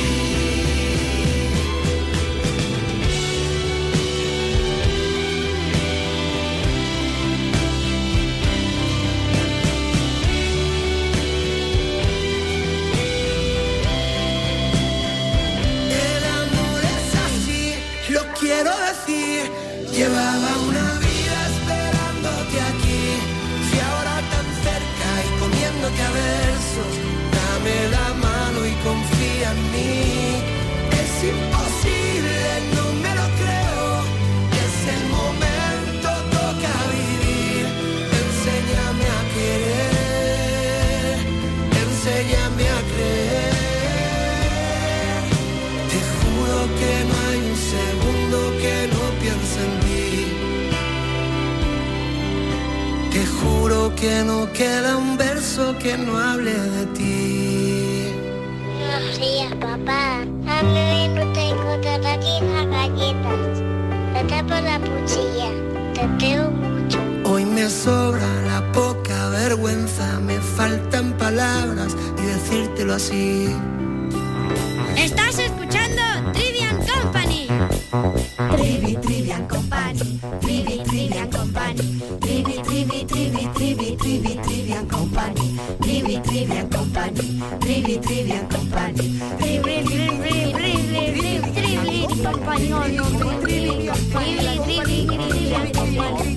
El amor es así, lo quiero decir. Llevaba una vida esperándote aquí y ahora tan cerca y comiéndote a versos. Dame la mano y confía en mí. Es imposible, no me lo creo. Es el momento, toca vivir. Enséñame a querer, enséñame a creer. Te juro que no hay un segundo que no piense en ti. Te juro que no queda un verso que no hable de ti. Buenos días, papá. A mí no tengo todas las galletas. Te tapo la cuchilla. Te quiero mucho. Hoy me sobra la poca vergüenza. Me faltan palabras y decírtelo así. Estás escuchando Trivian Company. Trivi, Trivian Company. Trivi, Trivian Company. Trivi, Trivi, Trivi, Trivi, Trivi, Trivian Company. Trivi, Trivian Company. Trivi, Trivian Company. Trivi, Trivi, Trivi, Trivi, Trivi, Company. Trivi, Trivian Company.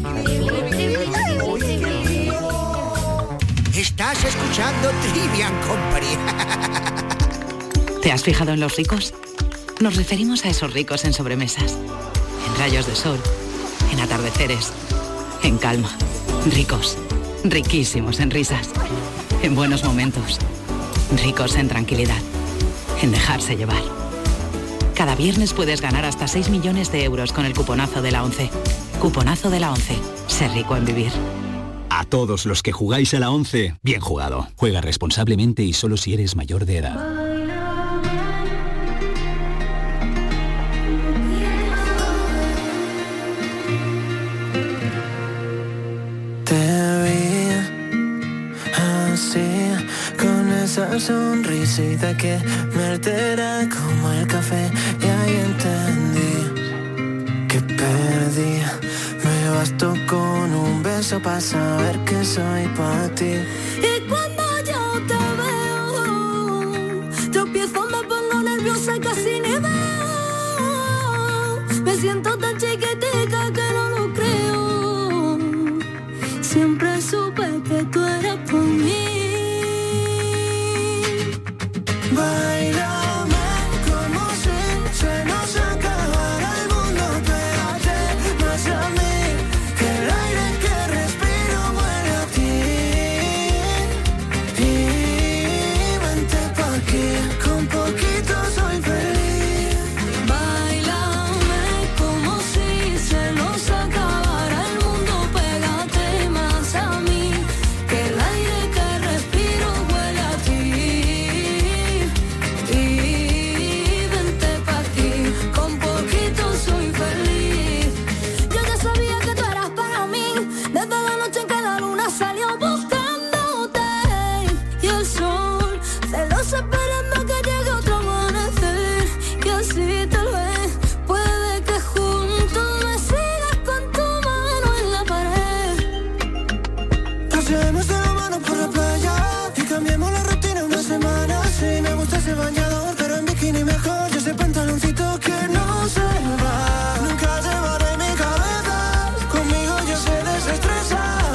Estás escuchando Trivian Company. ¿Te has fijado en los ricos? Nos referimos a esos ricos en sobremesas, en rayos de sol, en atardeceres, en calma. Ricos, riquísimos en risas, en buenos momentos, ricos en tranquilidad, en dejarse llevar. Cada viernes puedes ganar hasta seis millones de euros con el cuponazo de la ONCE. Cuponazo de la ONCE. Ser rico en vivir. A todos los que jugáis a la ONCE, bien jugado. Juega responsablemente y solo si eres mayor de edad. Esa sonrisita que me altera como el café. Y ahí entendí que perdí. Me bastó con un beso para saber que soy para ti. Y cuando yo te veo, tropiezo, me pongo nerviosa y casi ni veo. Me siento tan chiquitica que no lo creo. Siempre aquí, con poquito soy feliz. Báilame como si se nos acabara el mundo, pégate más a mí, que el aire que respiro huele a ti. Y vente pa' aquí, con poquito soy feliz. Yo ya sabía que tú eras para mí, desde la noche en que la luna salió buscándote. Y el sol celoso esperando que llegue otro amanecer. Y así tal vez puede que juntos me sigas con tu mano en la pared. Paseemos de la mano por la playa y cambiemos la rutina una semana. Sí, me gusta ese bañador, pero en bikini mejor. Yo ese pantaloncito que no se va. Nunca llevaré mi cabeza, conmigo yo sé desestresar.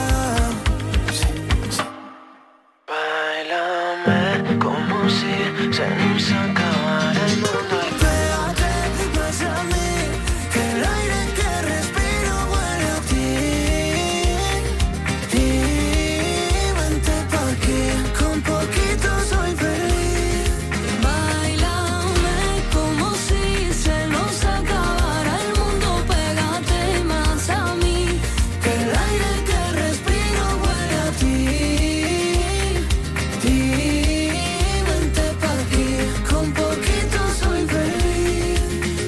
Báilame como si se nos acabara el mundo. Pégate más a mí, que el aire que respiro huele a ti. Y vente pa' aquí, con poquito soy feliz. Bailame como si se nos acabara el mundo, pégate más a mí, Que el aire que respiro huele a ti. Y vente pa' aquí, con poquito soy feliz.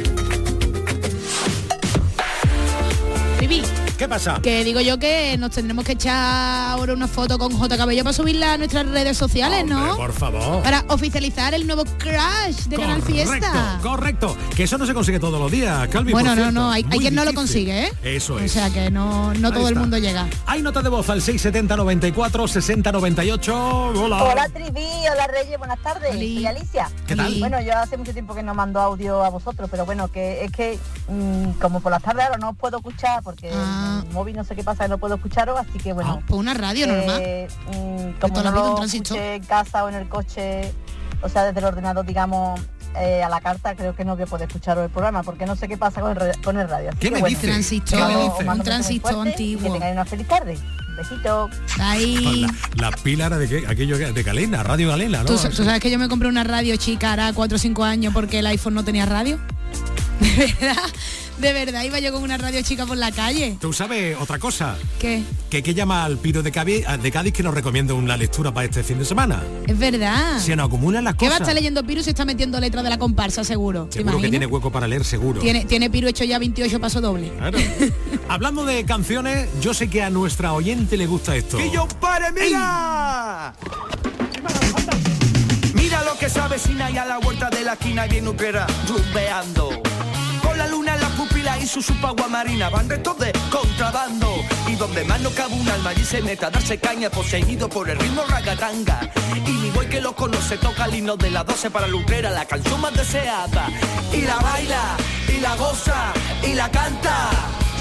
Vivi, ¿Qué pasa? que digo yo que nos tendremos que echar ahora una foto con J. Cabello para subirla a nuestras redes sociales, Hombre, ¿no? por favor. Para oficializar el nuevo crash de Canal Fiesta. Correcto, que eso no se consigue todos los días, Calvi. Bueno, por no, cierto. no, hay, hay Muy quien no lo difícil. consigue, ¿eh? Eso O es. sea que no, no Ahí todo el está. mundo llega. Hay nota de voz al seis setenta noventa y cuatro sesenta noventa y ocho. Hola. Hola Trivi, hola Reyes, buenas tardes. Soy Alicia. ¿Qué tal? Bueno, yo hace mucho tiempo que no mando audio a vosotros, pero bueno, que es que mmm, como por las tardes ahora no os puedo escuchar porque Ah. el móvil no sé qué pasa, que no puedo escucharos, así que bueno. Ah, pues una radio eh, normal. mm, toda como la no vida un lo transistor. escuché en casa o en el coche, o sea, desde el ordenador, digamos, eh, a la carta, creo que no voy a poder escucharos el programa, porque no sé qué pasa con el, ra- con el radio. Así ¿Qué que me bueno, dices? Transistor, ¿Qué me os dices? mando un besos muy transistor fuertes y antiguo. Que tengáis una feliz tarde. Besito. Ahí. La, la pila era de qué? Aquello que- de Galena, Radio Galena, ¿no? ¿Tú, sa- tú sabes que yo me compré una radio chica hará cuatro o cinco años porque el iPhone no tenía radio? De verdad, de verdad iba yo con una radio chica por la calle. ¿Tú sabes otra cosa? ¿Qué? Que que llama al Piro de Cádiz, de Cádiz que nos recomienda una lectura para este fin de semana. Es verdad. Se nos acumulan las ¿Qué va a cosas. estar leyendo Piru si está metiendo letras de la comparsa, seguro? ¿Te Seguro que imaginas? tiene hueco para leer, seguro. Tiene, tiene Piru hecho ya veintiocho paso doble. Claro. Hablando de canciones, yo sé que a nuestra oyente le gusta esto. ¡Que yo pare, mira! Mira lo que sabe Sina y a la vuelta de la esquina y viene Utrera rumbeando. Con la luna en la pupila y su supagua marina van restos de contrabando. Y donde más no cabe un alma allí se mete a darse caña poseído por el ritmo ragatanga. Y mi boy que lo conoce toca el himno de las doce para Lutrera, la canción más deseada. Y la baila, y la goza, y la canta.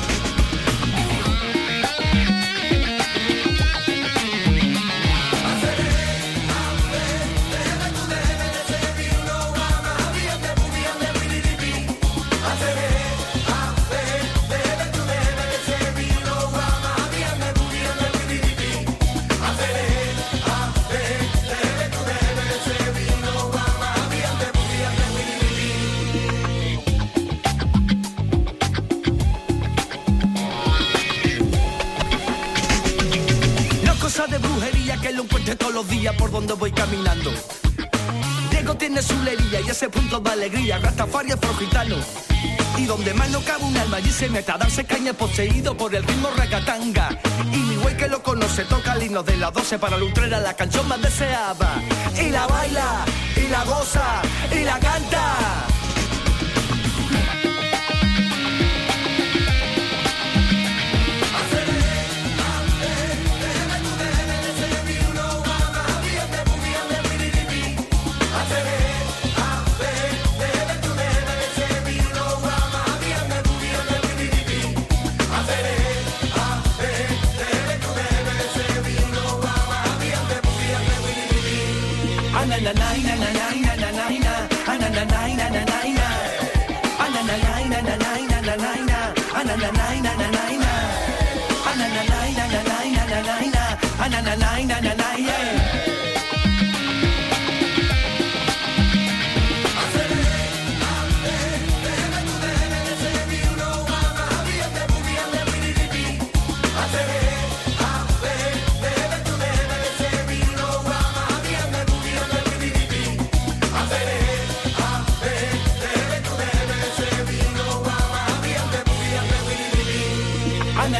De brujería que lo encuentre todos los días por donde voy caminando. Diego tiene su lería y ese punto de alegría, Rastafari es gitano. Y donde más no cabe un alma allí se mete a darse caña poseído por el ritmo ragatanga. Y mi güey que lo conoce toca el himno de las doce para Lutrera, la canción más deseada. Y la baila, y la goza, y la canta.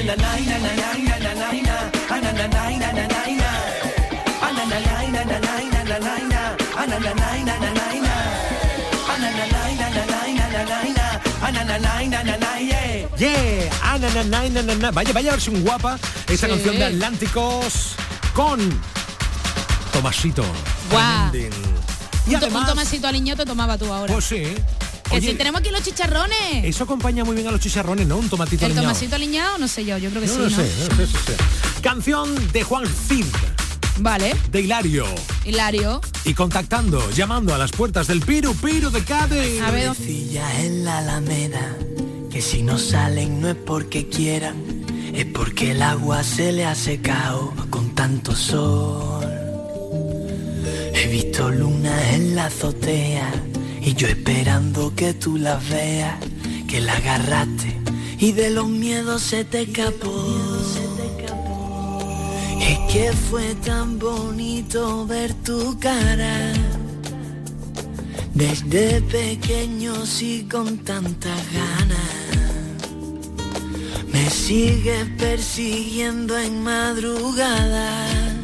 Yeah, ah, na, na, na, na, na, na. Vaya, vaya versión guapa esa Sí. canción de Atlánticos con Tomasito. Guau. Tremendín. Y Un, to- un además, tomasito aliño te tomaba tú ahora. pues sí. que Oye, si tenemos aquí los chicharrones. eso acompaña muy bien a los chicharrones, ¿no? Un tomatito El aliñado. tomasito aliñado, no sé yo, yo creo que No sí, lo ¿no? sé, no sé, no sé. Canción de Juan Cid, Vale, de Hilario. Hilario. Y contactando, llamando a las puertas del Piru Piru de Cádiz. A ver, Sillas en la Alameda, que si no salen no es porque quieran, es porque el agua se le ha secado con tanto sol. He visto lunas en la azotea y yo esperando que tú las veas, que la agarraste y de los miedos se te escapó. Es que fue tan bonito ver tu cara desde pequeño, sí, con tantas ganas. Me sigues persiguiendo en madrugada.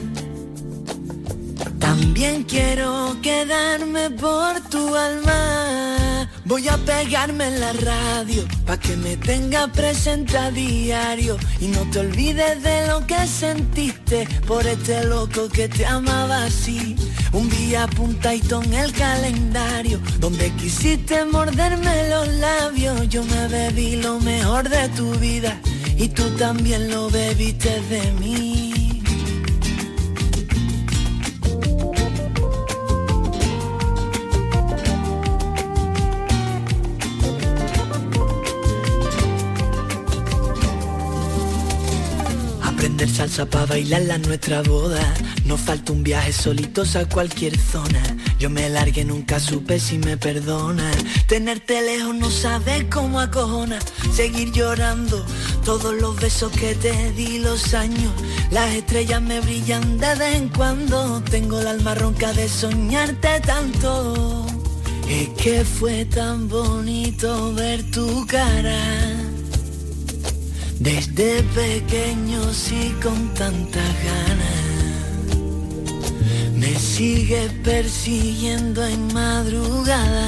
También quiero quedarme por tu alma. Voy a pegarme en la radio pa' que me tenga presente a diario y no te olvides de lo que sentiste por este loco que te amaba así. Un día apuntadito en el calendario donde quisiste morderme los labios. Yo me bebí lo mejor de tu vida y tú también lo bebiste de mí. Aprender salsa para bailarla en nuestra boda. No falta un viaje solitos a cualquier zona. Yo me largué, nunca supe si me perdona. Tenerte lejos no sabes cómo acojona. Seguir llorando todos los besos que te di, los años. Las estrellas me brillan de vez en cuando. Tengo el alma ronca de soñarte tanto. Es que fue tan bonito ver tu cara desde pequeño, sí, con tantas ganas. Me sigues persiguiendo en madrugada.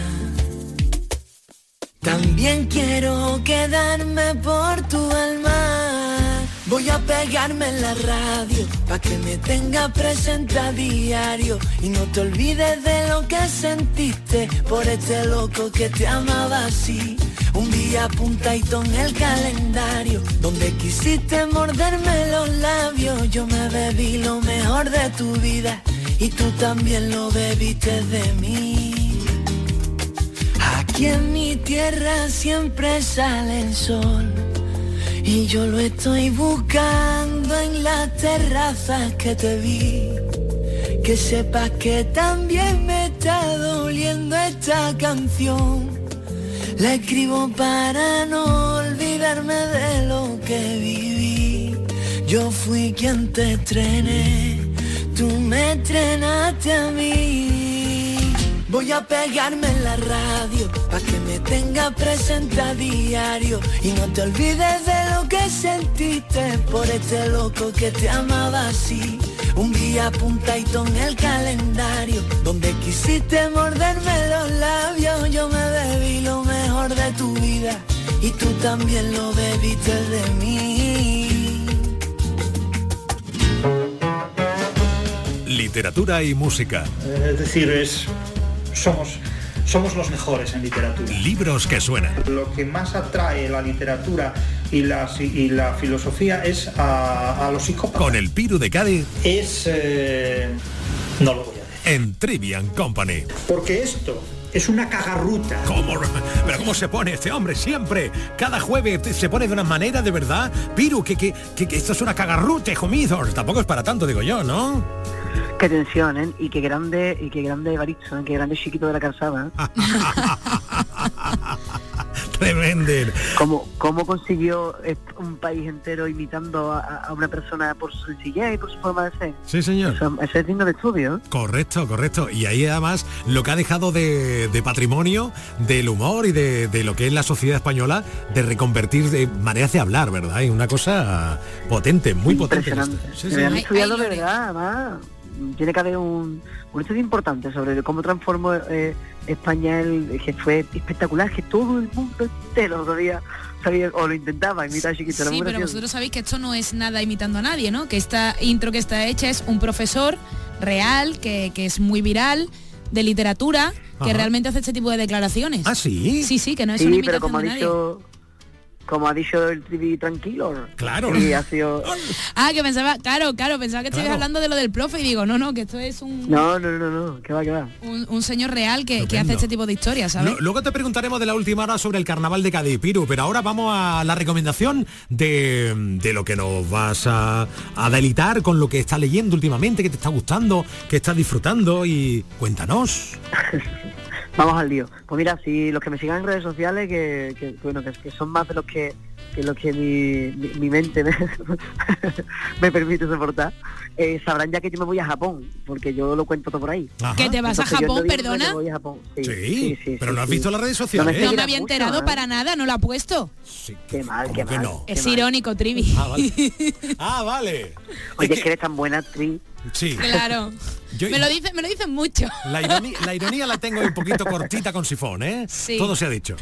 También quiero quedarme por tu alma. Voy a pegarme en la radio pa' que me tenga presente a diario y no te olvides de lo que sentiste por este loco que te amaba así. Un día apuntadito en el calendario donde quisiste morderme los labios. Yo me bebí lo mejor de tu vida y tú también lo bebiste de mí. Aquí en mi tierra siempre sale el sol y yo lo estoy buscando en las terrazas que te vi. Que sepas que también me está doliendo esta canción. La escribo para no olvidarme de lo que viví. Yo fui quien te estrené, tú me estrenaste a mí. Voy a pegarme en la radio pa' que me tenga presente a diario y no te olvides de lo que sentiste por este loco que te amaba así. Un día apuntadito en el calendario donde quisiste morderme los labios. Yo me bebí lo mejor de tu vida y tú también lo bebiste de mí. Literatura y música. Es decir, es somos somos los mejores en literatura. Libros que suenan. Lo que más atrae la literatura y la, y la filosofía es a, a los psicópatas. Con el Piru de Cádiz. Es... Eh, no lo voy a decir. En Trivian Company. Porque esto es una cagarruta. ¿Cómo? Pero ¿cómo se pone este hombre siempre? Cada jueves se pone de una manera, de verdad. Piru, que, que, que, que esto es una cagarruta, hijo mío. Tampoco es para tanto, digo yo, ¿no? Qué tensión, ¿eh? Y qué grande, y qué grande Evaristo, ¿eh? Qué grande chiquito de la calzada, ¿eh? se venden. ¿Cómo, cómo consiguió un país entero imitando a, a una persona por su sencillez y por su forma de ser? Sí, señor. Eso, eso es digno de estudio. Correcto, correcto. Y ahí además lo que ha dejado de, de patrimonio, del humor y de, de lo que es la sociedad española, de reconvertir de maneras de hablar, ¿verdad? Y una cosa potente, muy potente. Impresionante. Sí, Se sí. han estudiado de verdad, además. Tiene que haber un, un estudio importante sobre cómo transformó eh, España, el, que fue espectacular, que todo el mundo entero todavía sabía o lo intentaba imitar Chiquito. Sí, pero vosotros sabéis que esto no es nada imitando a nadie, ¿no? Que esta intro que está hecha es un profesor real, que, que es muy viral, de literatura, que Ajá. realmente hace este tipo de declaraciones. ¿Ah, sí? Sí, sí, que no es sí, una pero imitación como ha de nadie. dicho... Como ha dicho el Trivi tranquilo. Claro. Y ha sido... Ah, que pensaba, claro, claro, pensaba que estabais Claro. hablando de lo del profe y digo, no, no, que esto es un, No, no, no, no, que va, que va. un, un señor real que, que Estupendo. hace este tipo de historias, ¿sabes? Lo- luego te preguntaremos de la última hora sobre el carnaval de Cádiz, Piru, pero ahora vamos a la recomendación de, de lo que nos vas a, a deleitar con lo que estás leyendo últimamente, que te está gustando, que estás disfrutando, y cuéntanos. Vamos al lío. Pues mira, si los que me sigan en redes sociales, que, que, bueno, que, que son más de los que, que lo que mi, mi, mi mente me, me permite soportar, eh, sabrán ya que yo me voy a Japón, porque yo lo cuento todo por ahí. Ajá. ¿Que te vas a Entonces, yo en Japón, noviembre perdona? me voy a Japón. Sí, Sí, sí, sí, pero sí, no has sí. visto las redes No sociales. me No me seguirá había mucho, enterado ¿eh? para nada, no lo ha puesto. Qué mal, qué que mal. no? qué Es mal. irónico, Trivi. Ah, vale. Ah, vale. Oye, es que eres tan buena actriz. Sí. Claro. Yo- me lo dicen, me lo dicen mucho. La ironía, la ironía la tengo un poquito cortita con sifón, ¿eh? Sí. Todo se ha dicho.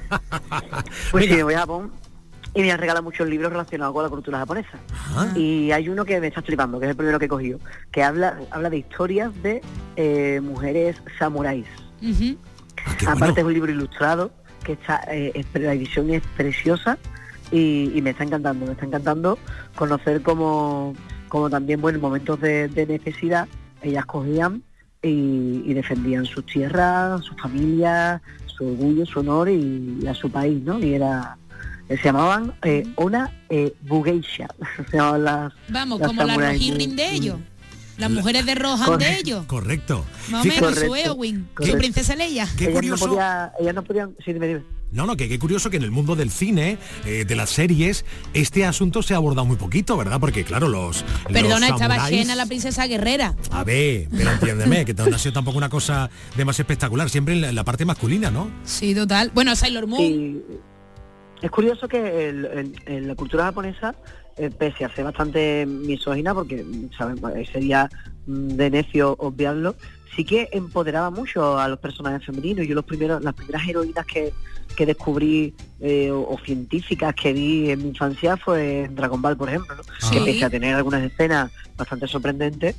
Pues Venga. sí, me voy a Japón y me han regalado muchos libros relacionados con la cultura japonesa. Ajá. Y hay uno que me está flipando, que es el primero que he cogido, que habla habla de historias de eh, mujeres samuráis. Ujú. Ah, qué Aparte bueno. es un libro ilustrado, que está eh, es- la edición es preciosa y, y me está encantando, me está encantando conocer cómo, cómo también, bueno, en momentos de, de necesidad, ellas cogían y, y defendían sus tierras, sus familias, su orgullo, su honor y, y a su país, ¿no? Y era... Se llamaban eh, Ona eh, Bugeisha, se llamaban las... Vamos, las como la samuráis. Rohirrim de ellos. Las La- mujeres de Rohan de Correcto. ellos. Correcto. Más o Fíjate- menos, su Correcto. Eowyn, su Correcto. princesa Leia. Qué ellas curioso. No podía, ellas no podían... Sí, dime, dime. No, no, que qué curioso que en el mundo del cine, eh, de las series, este asunto se ha abordado muy poquito, ¿verdad? Porque claro, los Perdona, los estaba samuráis- Xena, la princesa guerrera. A ver, pero entiéndeme, que no ha sido tampoco una cosa demasiado espectacular, siempre en la, en la parte masculina, ¿no? Sí, total. Bueno, Sailor Moon. Sí. Es curioso que el- en, en la cultura japonesa, eh, pese a ser bastante misógina, porque ¿saben? Sería mm, de necio obviarlo, sí que empoderaba mucho a los personajes femeninos. Yo los primeros, las primeras heroínas que, que descubrí eh, o, o científicas que vi en mi infancia fue en Dragon Ball, por ejemplo, ¿no? Sí. Que pese a tener algunas escenas bastante sorprendentes,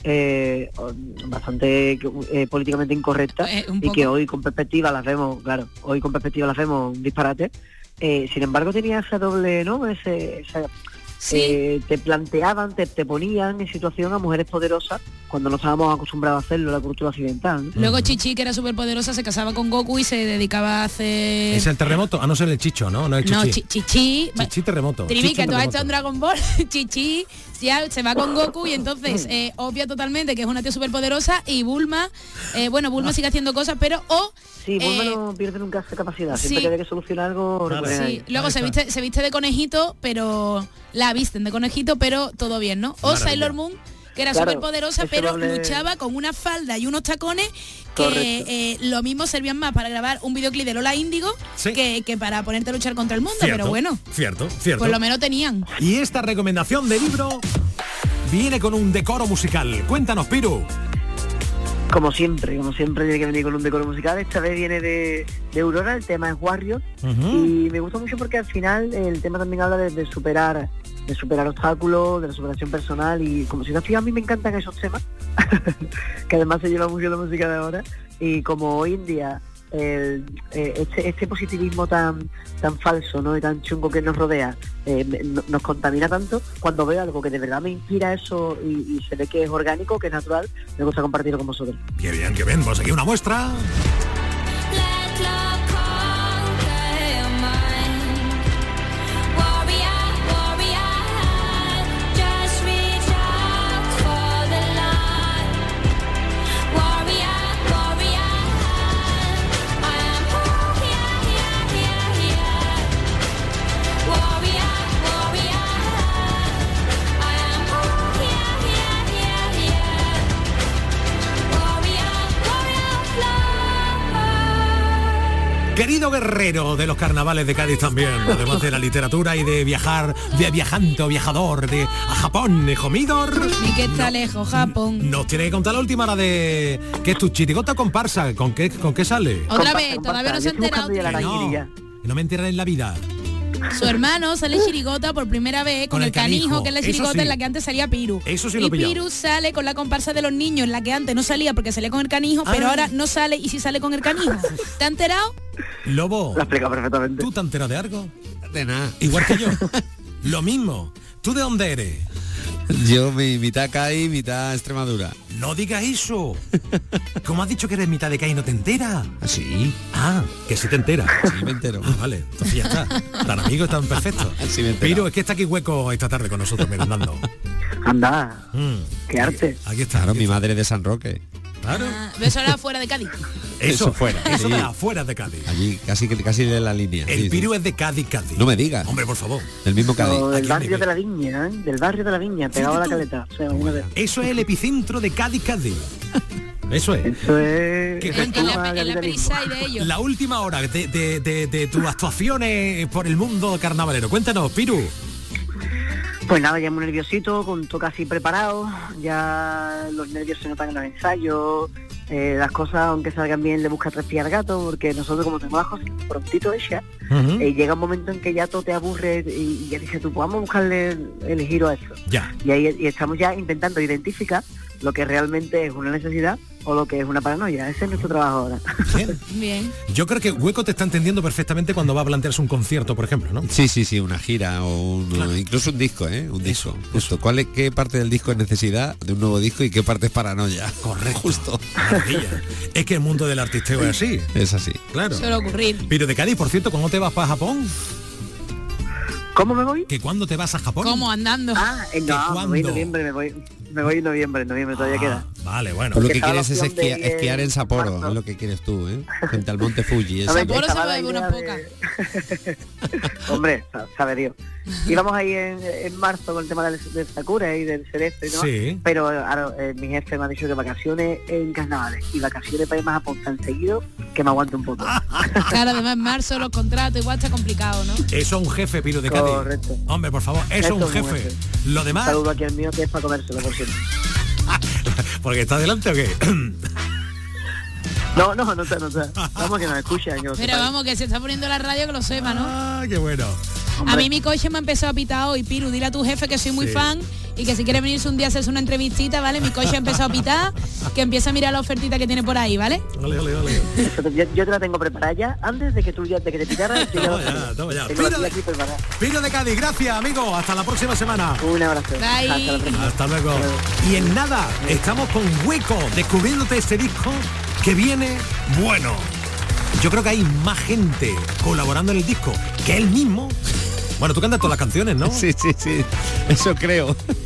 eh, o- bastante eh, políticamente incorrectas, Eh, un y que poco. hoy con perspectiva las vemos, claro, hoy con perspectiva las vemos un disparate. Eh, sin embargo tenía esa doble, ¿no? Ese, esa, Sí. eh, te planteaban, te, te ponían en situación a mujeres poderosas cuando no estábamos acostumbrados a hacerlo en la cultura occidental, ¿no? Luego Chichi, que era súper poderosa, se casaba con Goku y se dedicaba a hacer... Es el terremoto, a no ser el chicho, ¿no? No el No, chichi. Chi- Chichi... Chichi terremoto. Trimi, Chichi que tú has terremoto. hecho en Dragon Ball, Chichi ya se va con Goku y entonces eh, obvia totalmente que es una tía súper poderosa y Bulma, eh, bueno, Bulma sigue haciendo cosas, pero o... Sí, Bulma eh, no pierde nunca esa capacidad, sí. siempre que hay que solucionar algo... Claro. recurren a Sí, ella. luego Ahí se está. viste, se viste de conejito, pero la visten de conejito, pero todo bien, ¿no? O Maravilla. Sailor Moon, que era Claro, súper poderosa, ese pero doble- luchaba con una falda y unos tacones que Correcto. eh, lo mismo servían más para grabar un videoclip de Lola Índigo Sí. que, que para ponerte a luchar contra el mundo, Cierto, pero bueno, Cierto, cierto. por lo menos tenían. Y esta recomendación de libro viene con un decoro musical. Cuéntanos, Piru. Como siempre, como siempre tiene que venir con un decoro musical. Esta vez viene de, de Aurora, el tema es Warrior. Ujú. Y me gusta mucho porque al final el tema también habla de, de superar de superar obstáculos, de la superación personal. Y como si no, a mí me encantan esos temas, que además se lleva mucho la música de ahora. Y como hoy en día el, eh, este, este positivismo tan tan falso, ¿no? Y tan chungo que nos rodea eh, me- no- nos contamina tanto, cuando veo algo que de verdad me inspira eso y, y se ve que es orgánico, que es natural, me gusta compartirlo con vosotros. Qué bien, qué bien. Pues aquí una muestra. Querido guerrero de los carnavales de Cádiz también, además de la literatura y de viajar, de viajante o viajador de a Japón, hijo Midor. Y que está lejos, Japón. Nos tiene que contar la última hora de... ¿Qué es tu chirigota comparsa? ¿Con qué, con qué sale? Otra comparsa, vez, todavía no se ha enterado. Que no, que no me enteran en la vida. Su hermano sale chirigota por primera vez con, con el, el canijo, canijo, que es la chirigota sí. en la que antes salía Piru. Eso sí y lo pillado. Piru sale con la comparsa de los niños, en la que antes no salía porque salía con el canijo, ah. pero ahora no sale y sí sale con el canijo. ¿Te has enterado? Lobo. Lo explica perfectamente. ¿Tú te has enterado de algo? De nada. Igual que yo. Lo mismo. ¿Tú de dónde eres? Yo mi mitad Cádiz, mitad Extremadura. No digas eso. ¿Cómo has dicho que eres mitad de Cádiz y no te enteras? Sí. Ah, que sí te enteras. Sí me entero. Ah, vale, entonces ya está. Tan amigos, tan perfectos. Sí me entero. Pero es que está aquí Hueco esta tarde con nosotros merendando. Anda. Mm. Qué arte. Aquí está. Claro, aquí mi está. madre de San Roque. Claro. Ah, eso era fuera de Cádiz. Eso, eso fuera. Eso sí. de afuera de Cádiz. Allí, casi casi de la línea. El sí, Piru sí. es de Cádiz, Cádiz. No me digas. Hombre, por favor. Del mismo Cádiz. No, del barrio de la Viña, ¿eh? Del barrio de la Viña, pegado a la caleta. O sea, una vez. Eso es el epicentro de Cádiz, Cádiz. Eso es. Eso es... Que En, en la, en la prisa y de ellos. La última hora de, de, de, de tus actuaciones por el mundo carnavalero. Cuéntanos, Piru. Pues nada, ya muy nerviosito, con todo casi preparado, ya los nervios se notan en los ensayos, eh, las cosas, aunque salgan bien, le busca tres pies al gato, porque nosotros como tenemos las cosas prontito hechas, uh-huh. eh, llega un momento en que ya todo te aburre y, y ya dices tú, pues vamos a buscarle el, el giro a eso. Ya. Y ahí y estamos ya intentando identificar lo que realmente es una necesidad o lo que es una paranoia. Ese es nuestro trabajo ahora. Bien. Bien. Yo creo que Hueco te está entendiendo perfectamente cuando va a plantearse un concierto, por ejemplo, ¿no? Sí, sí, sí, una gira o un, claro. incluso un disco, ¿eh? Un disco. Eso, justo. Eso. ¿Cuál es, qué parte del disco es necesidad de un nuevo disco y qué parte es paranoia? Correcto. Justo. Maravilla. Es que el mundo del artisteo es así. Es así. Claro. Suele ocurrir. Pero de Cádiz, por cierto, ¿cuándo te vas para Japón? ¿Cómo me voy? ¿Que cuándo te vas a Japón? ¿Cómo? Andando. Ah, en no, me voy en noviembre, me voy, me voy en noviembre, en noviembre todavía ah, queda. Vale, bueno. Pues lo que quieres es esquiar, esquiar en Sapporo, es lo que quieres tú, ¿eh? Frente al Monte Fuji. ¿eh? Sapporo se bebe una poca. De... Hombre, sabe Dios. Íbamos ahí en, en marzo con el tema del, del Sakura y del Celeste, ¿no? Sí. Pero ahora, eh, mi jefe me ha dicho que vacaciones en carnavales y vacaciones para ir más a Japón tan seguido que me aguante un poco. Claro, además en marzo los contratos igual está complicado, ¿no? Eso es un jefe, Piro de Cádiz. Correcto. Hombre, por favor, eso es un jefe. jefe. Lo demás... Saludo aquí al mío que es para comérselo, por cierto. ¿Porque está delante o qué? No, no, no está, no está. Vamos que nos escucha. Que Pero vamos, que se está poniendo la radio que lo sepa, ¿no? Ah, qué bueno. Hombre. A mí mi coche me ha empezado a pitar hoy, Piru, dile a tu jefe que soy muy sí. fan y que si quiere venirse un día a hacerse una entrevistita, ¿vale? Mi coche ha empezado a pitar, que empieza a mirar la ofertita que tiene por ahí, ¿vale? Vale, vale, vale. Yo, yo te la tengo preparada ya, antes de que tú ya, de que te pitaras. Toma ya, toma ya. Piro de, Piro de Cádiz, gracias, amigo. Hasta la próxima semana. Un abrazo. Bye. Hasta, la próxima. Hasta luego. Y en nada, estamos con Hueco, descubriéndote este disco que viene bueno. Yo creo que hay más gente colaborando en el disco que él mismo. Bueno, tú cantas todas las canciones, ¿no? Sí, sí, sí. Eso creo.